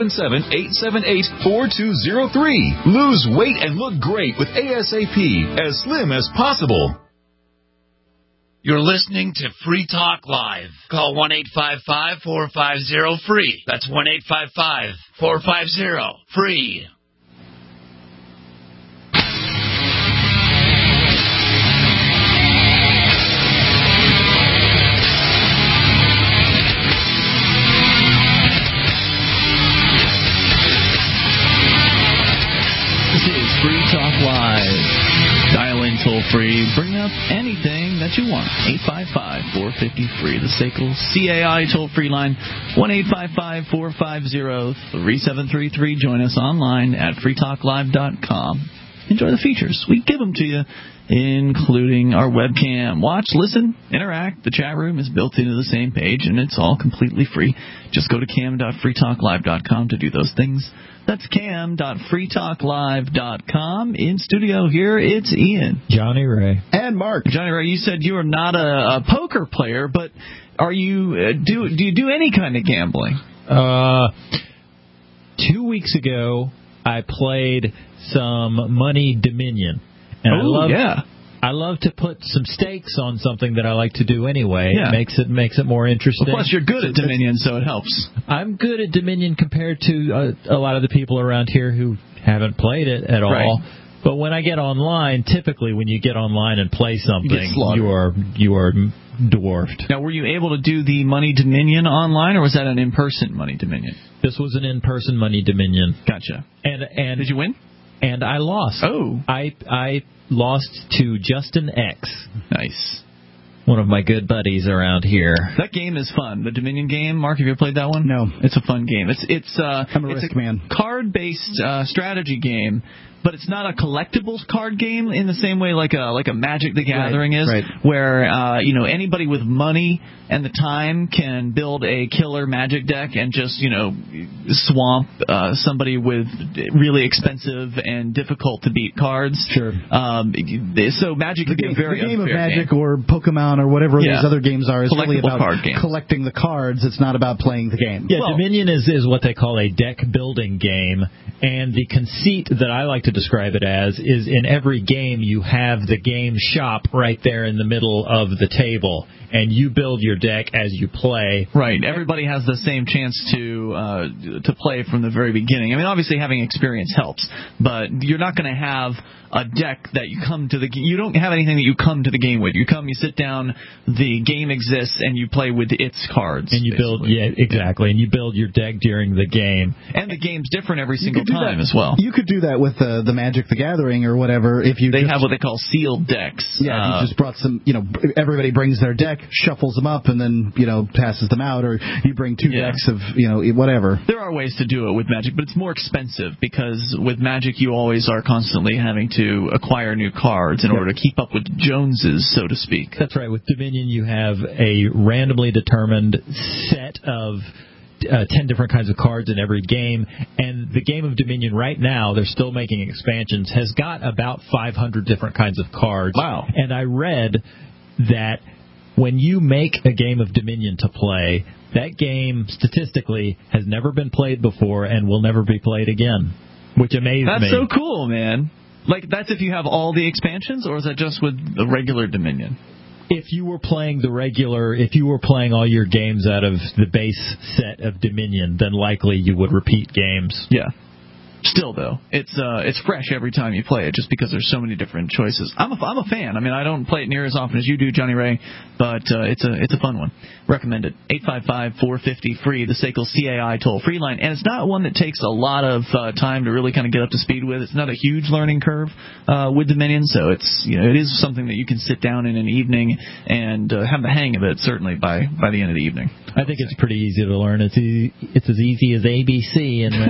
[SPEAKER 19] 877-878-4203. Lose weight and look great with ASAP, as slim as possible.
[SPEAKER 10] You're listening to Free Talk Live. Call 1-855-450-FREE. That's 1-855-450-FREE.
[SPEAKER 1] This is Free Talk Live. Dial in toll free. Bring up anything that you want. 855-450-FREE. The SACL CAI toll free line. 1-855-450-3733. Join us online at freetalklive.com. Enjoy the features. We give them to you, including our webcam. Watch, listen, interact. The chat room is built into the same page, and it's all completely free. Just go to cam.freetalklive.com to do those things. That's cam.freetalklive.com. In studio here, it's Ian.
[SPEAKER 2] Johnny Ray.
[SPEAKER 3] And Mark.
[SPEAKER 1] Johnny Ray, you said you are not a poker player, but are you? Do you do any kind of gambling?
[SPEAKER 2] 2 weeks ago, I played some Money Dominion. And I love to put some stakes on something that I like to do anyway.
[SPEAKER 1] Yeah.
[SPEAKER 2] It makes it more interesting.
[SPEAKER 1] Well, plus, you're good at Dominion, so it helps.
[SPEAKER 2] I'm good at Dominion compared to a lot of the people around here who haven't played it at all.
[SPEAKER 1] Right.
[SPEAKER 2] But when I get online, typically when you get online and play something, you are dwarfed.
[SPEAKER 1] Now, were you able to do the Money Dominion online, or was that an in-person Money Dominion?
[SPEAKER 2] This was an in-person Money Dominion.
[SPEAKER 1] Gotcha.
[SPEAKER 2] And
[SPEAKER 1] did you win?
[SPEAKER 2] And I lost.
[SPEAKER 1] Oh.
[SPEAKER 2] I lost to Justin X.
[SPEAKER 1] Nice.
[SPEAKER 2] One of my good buddies around here.
[SPEAKER 1] That game is fun. The Dominion game. Mark, have you ever played that one?
[SPEAKER 3] No.
[SPEAKER 1] It's a fun game.
[SPEAKER 3] I'm a risk man.
[SPEAKER 1] Card-based strategy game, but it's not a collectibles card game in the same way like a Magic the Gathering is, where anybody with money and the time can build a killer Magic deck and just swamp somebody with really expensive and difficult to beat cards.
[SPEAKER 3] Sure.
[SPEAKER 1] So Magic could be a very
[SPEAKER 3] the game of
[SPEAKER 1] unfair
[SPEAKER 3] Magic
[SPEAKER 1] game.
[SPEAKER 3] or Pokemon or whatever these other games are is really about
[SPEAKER 1] card games.
[SPEAKER 3] collecting the cards. It's not about playing the game.
[SPEAKER 2] Yeah, Dominion is what they call a deck building game, and the conceit that I like to describe it as is in every game you have the game shop right there in the middle of the table, and you build your deck as you play.
[SPEAKER 1] Right. Everybody has the same chance to play from the very beginning. I mean, obviously having experience helps, but you're not going to have a deck that you come to the game. You don't have anything that you come to the game with. You sit down, the game exists, and you play with its cards.
[SPEAKER 2] And you build, and you build your deck during the game.
[SPEAKER 1] And the game's different every single time as well.
[SPEAKER 3] You could do that with the Magic the Gathering or whatever, if you
[SPEAKER 1] have what they call sealed decks.
[SPEAKER 3] Yeah, if you just brought some, everybody brings their deck, shuffles them up, and then, passes them out, or you bring two decks of, whatever.
[SPEAKER 1] There are ways to do it with Magic, but it's more expensive because with Magic you always are constantly having to acquire new cards in order to keep up with the Joneses, so to speak.
[SPEAKER 2] That's right. With Dominion, you have a randomly determined set of 10 different kinds of cards in every game, and the game of Dominion right now, they're still making expansions, has got about 500 different kinds of cards.
[SPEAKER 1] Wow.
[SPEAKER 2] And I read that when you make a game of Dominion to play, that game statistically has never been played before and will never be played again, which amazed me.
[SPEAKER 1] That's so cool, man. Like, that's if you have all the expansions, or is that just with the regular Dominion?
[SPEAKER 2] If you were playing all your games out of the base set of Dominion, then likely you would repeat games.
[SPEAKER 1] Yeah. Still, though, it's fresh every time you play it, just because there's so many different choices. I'm a fan. I mean, I don't play it near as often as you do, Johnny Ray, but it's a fun one. Recommend it. 855-450-FREE, the SACL CAI toll-free line, and it's not one that takes a lot of time to really kind of get up to speed with. It's not a huge learning curve with Dominion, so it is something that you can sit down in an evening and have the hang of it. Certainly by the end of the evening.
[SPEAKER 2] I think it's pretty easy to learn. It's as easy as ABC, and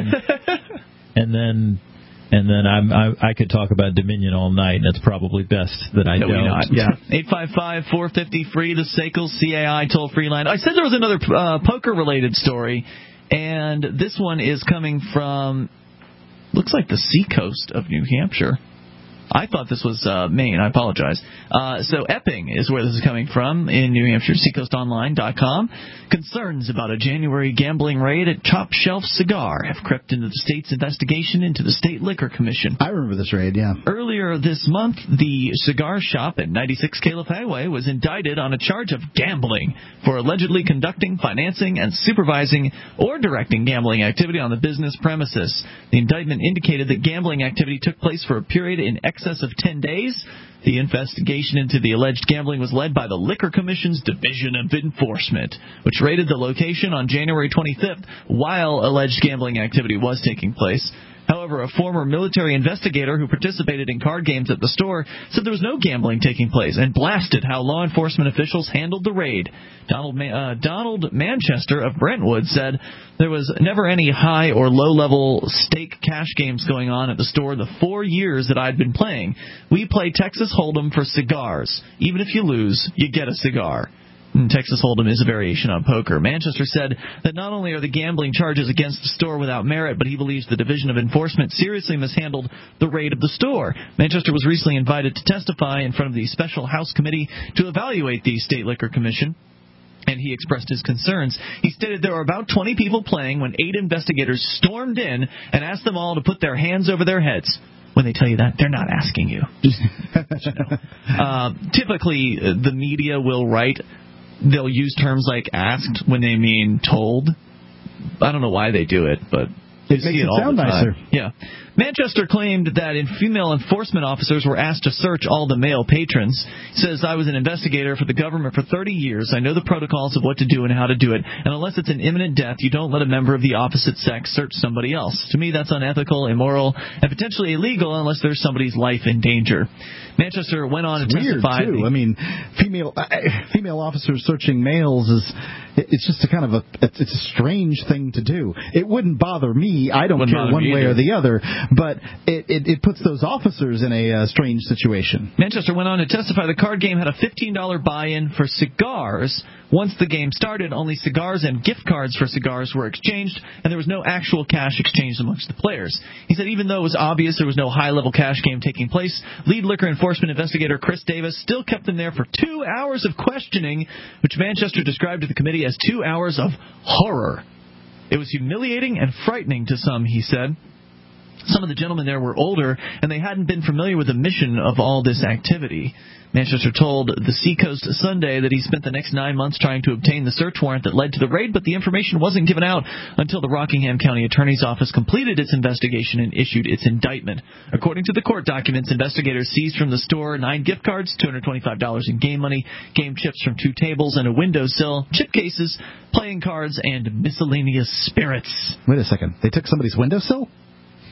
[SPEAKER 2] then. And then I could talk about Dominion all night, and it's probably best that I don't.
[SPEAKER 1] Not. Yeah. 855-450-FREE, the SACL CAI toll-free line. I said there was another poker-related story, and this one is coming from, looks like the seacoast of New Hampshire. I thought this was Maine. I apologize. So Epping is where this is coming from in New Hampshire, seacoastonline.com. Concerns about a January gambling raid at Top Shelf Cigar have crept into the state's investigation into the State Liquor Commission.
[SPEAKER 3] I remember this raid, yeah.
[SPEAKER 1] Earlier this month, the cigar shop at 96 Caleb Highway was indicted on a charge of gambling for allegedly conducting, financing, and supervising or directing gambling activity on the business premises. The indictment indicated that gambling activity took place for a period in excess of 10 days. The investigation into the alleged gambling was led by the Liquor Commission's Division of Enforcement, which raided the location on January 25th while alleged gambling activity was taking place. However, a former military investigator who participated in card games at the store said there was no gambling taking place and blasted how law enforcement officials handled the raid. Donald Manchester of Brentwood said there was never any high or low-level stake cash games going on at the store the 4 years that I'd been playing. We play Texas Hold'em for cigars. Even if you lose, you get a cigar. Texas Hold'em is a variation on poker. Manchester said that not only are the gambling charges against the store without merit, but he believes the Division of Enforcement seriously mishandled the raid of the store. Manchester was recently invited to testify in front of the Special House Committee to evaluate the State Liquor Commission, and he expressed his concerns. He stated there were about 20 people playing when 8 investigators stormed in and asked them all to put their hands over their heads. When they tell you that, they're not asking you. Typically, the media will write, they'll use terms like asked when they mean told. I don't know why they do it, but
[SPEAKER 3] it makes it sound nicer.
[SPEAKER 1] Yeah. Manchester claimed that female enforcement officers were asked to search all the male patrons. He says, I was an investigator for the government for 30 years. I know the protocols of what to do and how to do it. And unless it's an imminent death, you don't let a member of the opposite sex search somebody else. To me, that's unethical, immoral, and potentially illegal unless there's somebody's life in danger. Manchester went on to testify.
[SPEAKER 3] Weird, too. I mean, female officers searching males it's just it's a strange thing to do. It wouldn't bother me. I don't care one way or the other. But it puts those officers in a strange situation.
[SPEAKER 1] Manchester went on to testify the card game had a $15 buy-in for cigars. Once the game started, only cigars and gift cards for cigars were exchanged, and there was no actual cash exchanged amongst the players. He said even though it was obvious there was no high-level cash game taking place, lead liquor enforcement investigator Chris Davis still kept them there for 2 hours of questioning, which Manchester described to the committee as 2 hours of horror. It was humiliating and frightening to some, he said. Some of the gentlemen there were older, and they hadn't been familiar with the mission of all this activity. Manchester told the Seacoast Sunday that he spent the next 9 months trying to obtain the search warrant that led to the raid, but the information wasn't given out until the Rockingham County Attorney's Office completed its investigation and issued its indictment. According to the court documents, investigators seized from the store 9 gift cards, $225 in game money, game chips from 2 tables and a windowsill, chip cases, playing cards, and miscellaneous spirits.
[SPEAKER 3] Wait a second. They took somebody's windowsill?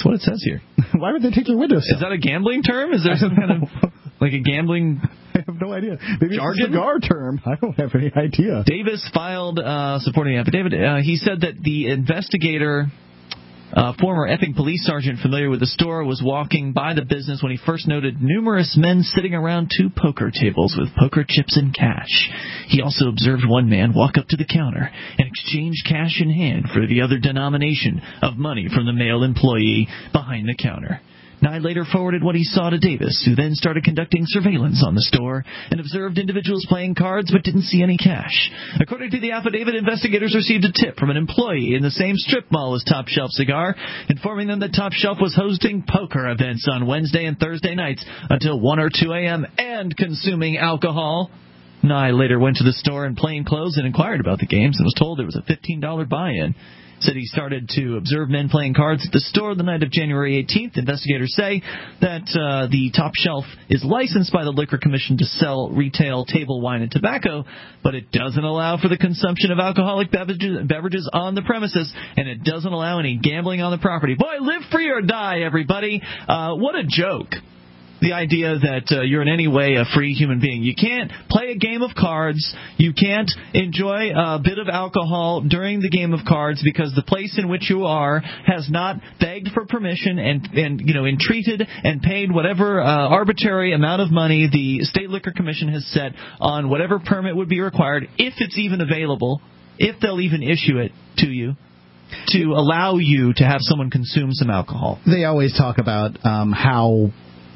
[SPEAKER 1] what it says here.
[SPEAKER 3] Why would they take your windows?
[SPEAKER 1] Is that a gambling term? Is there some kind of like a gambling?
[SPEAKER 3] I have no idea. Maybe
[SPEAKER 1] jargon?
[SPEAKER 3] It's a cigar term. I don't have any idea.
[SPEAKER 1] Davis filed supporting the affidavit. He said that the investigator, former Epping police sergeant familiar with the store, was walking by the business when he first noted numerous men sitting around 2 poker tables with poker chips and cash. He also observed one man walk up to the counter and exchange cash in hand for the other denomination of money from the male employee behind the counter. Nye later forwarded what he saw to Davis, who then started conducting surveillance on the store and observed individuals playing cards but didn't see any cash. According to the affidavit, investigators received a tip from an employee in the same strip mall as Top Shelf Cigar, informing them that Top Shelf was hosting poker events on Wednesday and Thursday nights until 1 or 2 a.m. and consuming alcohol. Nye later went to the store in plain clothes and inquired about the games and was told there was a $15 buy-in. Said he started to observe men playing cards at the store the night of January 18th. Investigators say that the Top Shelf is licensed by the Liquor Commission to sell retail table wine and tobacco, but it doesn't allow for the consumption of alcoholic beverages on the premises, and it doesn't allow any gambling on the property. Boy, live free or die, everybody. What a joke. The idea that you're in any way a free human being. You can't play a game of cards. You can't enjoy a bit of alcohol during the game of cards because the place in which you are has not begged for permission and entreated and paid whatever arbitrary amount of money the State Liquor Commission has set on whatever permit would be required, if it's even available, if they'll even issue it to you, to allow you to have someone consume some alcohol.
[SPEAKER 3] They always talk about how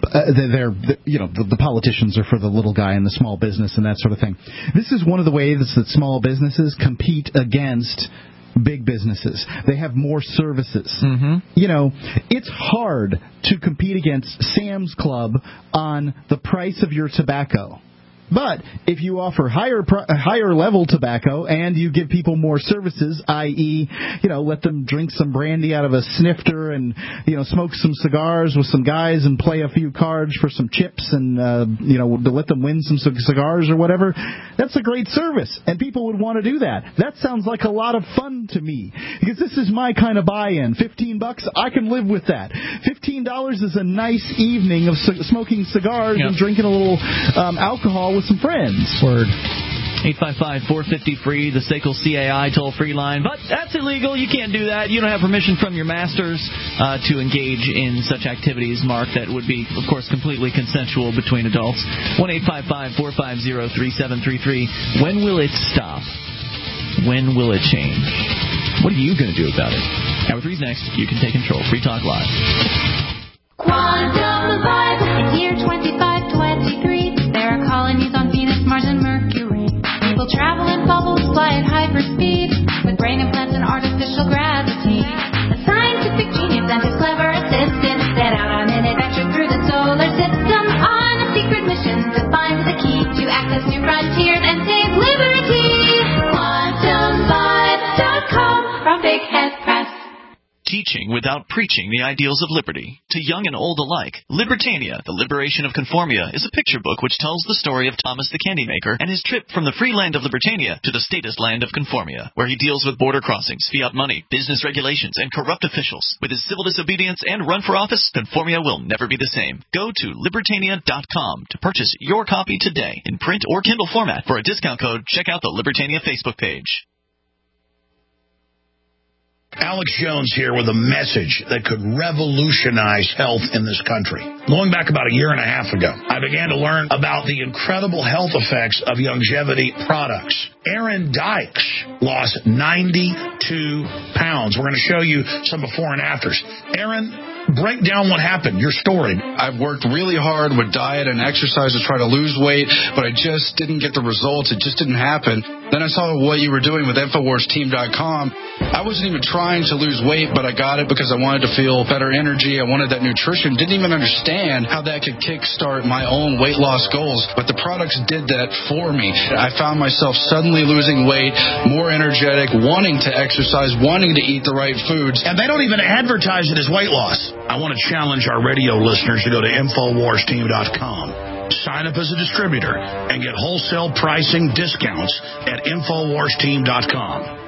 [SPEAKER 3] the politicians are for the little guy and the small business and that sort of thing. This is one of the ways that small businesses compete against big businesses. They have more services.
[SPEAKER 1] Mm-hmm.
[SPEAKER 3] It's hard to compete against Sam's Club on the price of your tobacco. But if you offer higher level tobacco and you give people more services, i.e., let them drink some brandy out of a snifter and, smoke some cigars with some guys and play a few cards for some chips and, to let them win some cigars or whatever, that's a great service. And people would want to do that. That sounds like a lot of fun to me because this is my kind of buy-in. $15, I can live with that. $15 is a nice evening of smoking cigars and drinking a little alcohol with some friends.
[SPEAKER 1] Word. 855-450-FREE, the SACL CAI toll-free line. But that's illegal. You can't do that. You don't have permission from your masters to engage in such activities, Mark, that would be, of course, completely consensual between adults. 1-855-450-3733. When will it stop? When will it change? What are you going to do about it? Hour 3's next. You can take control. Free Talk Live.
[SPEAKER 5] Quantum Vibe. It's year 2523. There are colonies on Venus, Mars, and Mercury. People travel in bubbles, fly at hyperspeed, with brain implants and artificial gravity. A scientific genius and his clever assistant set out on an adventure through the solar system on a secret mission to find the key to access new frontiers and save liberty. QuantumVibe.com from Big Head Press.
[SPEAKER 1] Teaching without preaching the ideals of liberty. To young and old alike, Libertania, The Liberation of Conformia, is a picture book which tells the story of Thomas the Candymaker and his trip from the free land of Libertania to the statist land of Conformia, where he deals with border crossings, fiat money, business regulations, and corrupt officials. With his civil disobedience and run for office, Conformia will never be the same. Go to Libertania.com to purchase your copy today in print or Kindle format. For a discount code, check out the Libertania Facebook page.
[SPEAKER 13] Alex Jones here with a message that could revolutionize health in this country. Going back about a year and a half ago, I began to learn about the incredible health effects of longevity products. Aaron Dykes lost 92 pounds. We're going to show you some before and afters. Aaron, break down what happened, your story.
[SPEAKER 6] I've worked really hard with diet and exercise to try to lose weight, but I just didn't get the results. It just didn't happen. Then I saw what you were doing with InfoWarsTeam.com. I wasn't even trying to lose weight, but I got it because I wanted to feel better energy. I wanted that nutrition. Didn't even understand how that could kickstart my own weight loss goals, but the products did that for me. I found myself suddenly losing weight, more energetic, wanting to exercise, wanting to eat the right foods.
[SPEAKER 13] And they don't even advertise it as weight loss. I want to challenge our radio listeners to go to InfoWarsTeam.com. Sign up as a distributor and get wholesale pricing discounts at InfoWarsTeam.com.